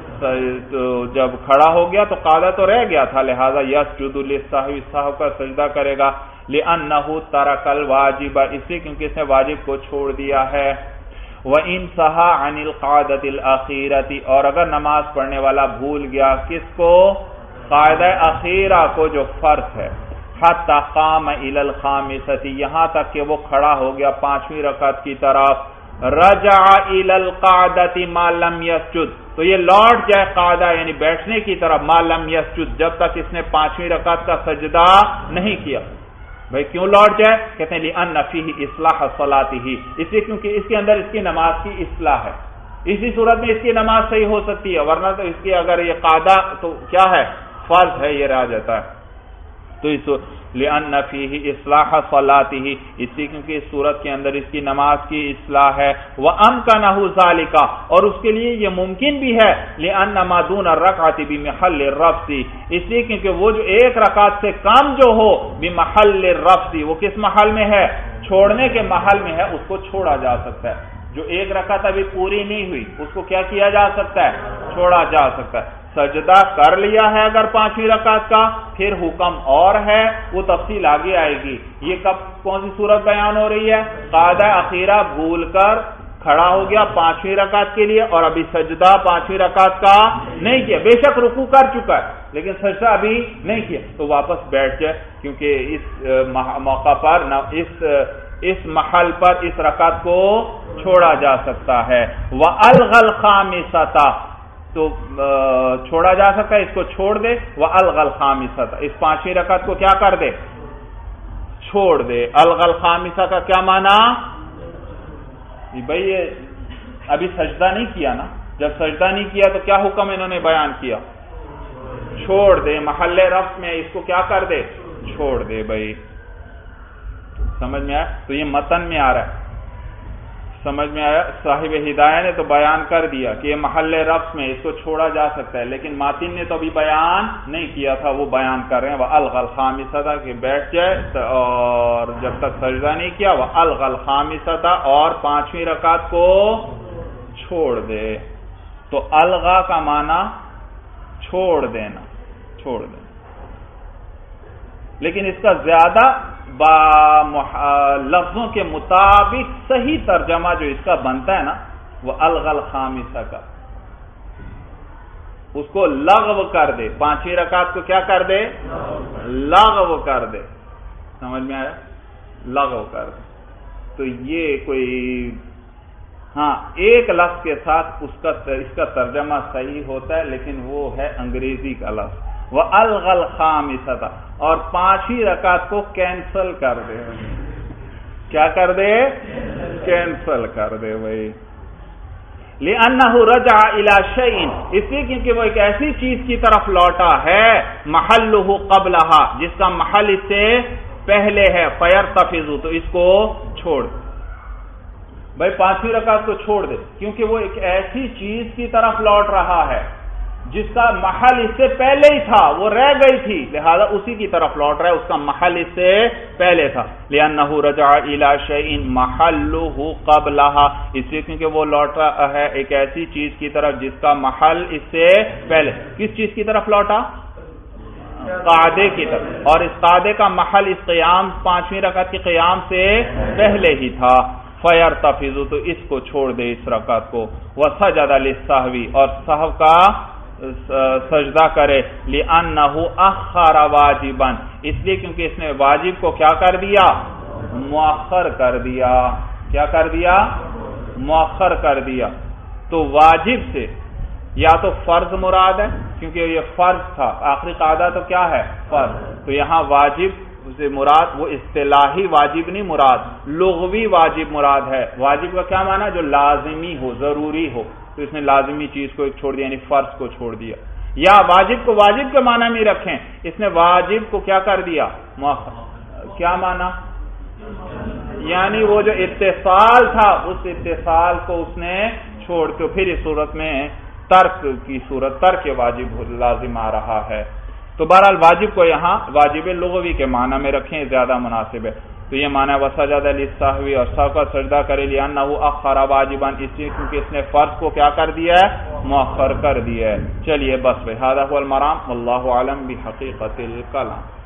تو جب کھڑا ہو گیا تو قاعدہ تو رہ گیا تھا، لہذا یسجد للسہو، سہو کا سجدہ کرے گا، لأنہ ترک الواجب، اس لیے کیونکہ اس نے واجب کو چھوڑ دیا ہے۔ وَإِن سَهَا عَنِ الْقَعْدَةِ الْأَخِيرَةِ، اور اگر نماز پڑھنے والا بھول گیا کس کو؟ قاعدہ اخیرہ کو جو فرض ہے، حَتَّى قَامَ إِلَى الْخَامِسَةِ، یہاں تک کہ وہ کھڑا ہو گیا پانچویں رکعت کی طرف، رَجَعَ إِلَى الْقَعْدَةِ مَا لَمْ يَسْجُدْ، تو یہ لوٹ جائے قاعدہ یعنی بیٹھنے کی طرف، ما لم یسجد، جب تک اس نے پانچویں رکعت کا سجدہ نہیں کیا۔ بھائی کیوں لوٹ جائے؟ کہتے ہیں لأن فیہ اصلاح صلاتہ، اس لیے کیونکہ اس کے اندر اس کی نماز کی اصلاح ہے، اسی صورت میں اس کی نماز صحیح ہو سکتی ہے، ورنہ تو اس کی اگر یہ قاعدہ تو کیا ہے؟ فرض ہے، یہ رہ جاتا ہے۔ تو اس لأن فیہ اصلاح صلاتہ، اس لیے کیونکہ اس صورت کے اندر اس کی نماز کی اصلاح ہے، وامکنہ ذالک، اور اس کے لیے یہ ممکن بھی ہے، لأن ما دون الرکعۃ بمحل الرفع، اس لیے کیونکہ وہ جو ایک رکعت سے کم جو ہو، بمحل الرفع، وہ کس محل میں ہے؟ چھوڑنے کے محل میں ہے، اس کو چھوڑا جا سکتا ہے۔ جو ایک رکعت ابھی پوری نہیں ہوئی اس کو کیا کیا جا سکتا ہے؟ چھوڑا جا سکتا ہے۔ سجدہ کر لیا ہے اگر پانچویں رکعت کا، پھر حکم اور ہے، وہ تفصیل آگے آئے گی۔ یہ کب کون سی صورت بیان ہو رہی ہے؟ قاعدہ اخیرہ بھول کر کھڑا ہو گیا پانچویں رکعت کے لیے اور ابھی سجدہ پانچویں رکعت کا نہیں کیا، بے شک رکوع کر چکا ہے لیکن سجدہ ابھی نہیں کیا، تو واپس بیٹھ جائے، کیونکہ اس موقع پر اس اس محل پر اس رکعت کو چھوڑا جا سکتا ہے۔ وَأَلْغَى الْخَامِسَةَ، تو چھوڑا جا سکتا ہے، اس کو چھوڑ دے، وَأَلْغَى الْخَامِسَةَ، اس پانچویں رکعت کو کیا کر دے؟ چھوڑ دے۔ الغى الخامسہ کا کیا معنی؟ بھئی یہ ابھی سجدہ نہیں کیا نا، جب سجدہ نہیں کیا تو کیا حکم انہوں نے بیان کیا؟ چھوڑ دے، محل رفع میں اس کو کیا کر دے؟ چھوڑ دے۔ بھئی سمجھ میں آیا؟ تو یہ متن میں آ رہا ہے۔ سمجھ میں آیا؟ صاحب ہدایہ نے تو بیان کر دیا کہ یہ محل رفع میں اس کو چھوڑا جا سکتا ہے، لیکن ماتن نے تو ابھی بیان نہیں کیا تھا، وہ بیان کر رہے ہیں وَأَلْغَى الْخَامِسَةَ کہ بیٹھ جائے اور جب تک سجدہ نہیں کیا، وَأَلْغَى الْخَامِسَةَ اور پانچویں رکعت کو چھوڑ دے۔ تو الغا کا معنی چھوڑ دینا، چھوڑ دینا، لیکن اس کا زیادہ با لفظوں کے مطابق صحیح ترجمہ جو اس کا بنتا ہے نا وہ الغى الخامسہ کا، اس کو لغو کر دے، پانچویں رکعت کو کیا کر دے؟ لغو کر دے۔ سمجھ میں آیا؟ لغو کر دے۔ تو یہ کوئی ہاں ایک لفظ کے ساتھ اس کا اس کا ترجمہ صحیح ہوتا ہے، لیکن وہ ہے انگریزی کا لفظ وَأَلْغَى الْخَامِسَةَ اور پانچویں رکعت کو کینسل کر دے۔ کیا کر دے؟ کینسل کر دے بھائی۔ لِأَنَّهُ رَجَعَ إِلَى شَيْءٍ اس لیے کیونکہ وہ ایک ایسی چیز کی طرف لوٹا ہے مَحَلُّهُ قَبْلَهَا جس کا محل اس سے پہلے ہے، فَيَرْتَفِضُ تو اس کو چھوڑ دے بھائی، پانچویں رکعت کو چھوڑ دے کیونکہ وہ ایک ایسی چیز کی طرف لوٹ رہا ہے جس کا محل اس سے پہلے ہی تھا، وہ رہ گئی تھی، لہذا اسی کی طرف لوٹ رہا ہے، اس کا محل اس سے پہلے تھا۔ لِأَنَّهُ رَجَعَ إِلَى شَيْءٍ مَحَلُّهُ قَبْلَهَا اس لیے کیونکہ وہ لوٹ رہا ہے ایک ایسی چیز کی طرف جس کا محل اس سے پہلے۔ کس چیز کی طرف لوٹا؟ قاعدے کی طرف، اور اس قاعدے کا محل اس قیام پانچویں رکعت کے قیام سے پہلے ہی تھا۔ فَيَرْتَفِضُ تو اس کو چھوڑ دے اس رکعت کو، وَسَجَدَ لِلسَّهْوِ اور سہو کا سجدہ کرے، لِأَنَّهُ أَخَّرَ وَاجِبًا اس لیے کیونکہ اس نے واجب کو کیا کر دیا؟ مؤخر کر دیا۔ کیا کر دیا؟ مؤخر کر دیا۔ تو واجب سے یا تو فرض مراد ہے کیونکہ یہ فرض تھا، آخری قاعدہ تو کیا ہے؟ فرض، تو یہاں واجب سے مراد وہ اصطلاحی واجب نہیں مراد، لغوی واجب مراد ہے۔ واجب کا کیا معنی؟ جو لازمی ہو، ضروری ہو، تو اس نے لازمی چیز کو ایک چھوڑ دیا، یعنی فرض کو چھوڑ دیا۔ یا واجب کو واجب کے معنی میں رکھیں، اس نے واجب کو کیا کر دیا؟ مؤخر۔ کیا معنی؟ یعنی وہ جو اتصال تھا اس اتصال کو اس نے چھوڑ کے پھر اس صورت میں ترک کی صورت ترک واجب لازم آ رہا ہے۔ تو بہرحال واجب کو یہاں واجب لغوی کے معنی میں رکھیں، زیادہ مناسب ہے۔ تو یہ معنی وسجد للسہو اور سہو کا سجدہ کرے، لأنه اخر واجبا اس لیے کیونکہ اس نے فرض کو کیا کر دیا ہے؟ مؤخر کر دیا ہے۔ چلیے بس بھائی، ھذا هو المرام، واللہ اعلم بحقیقت الکلام۔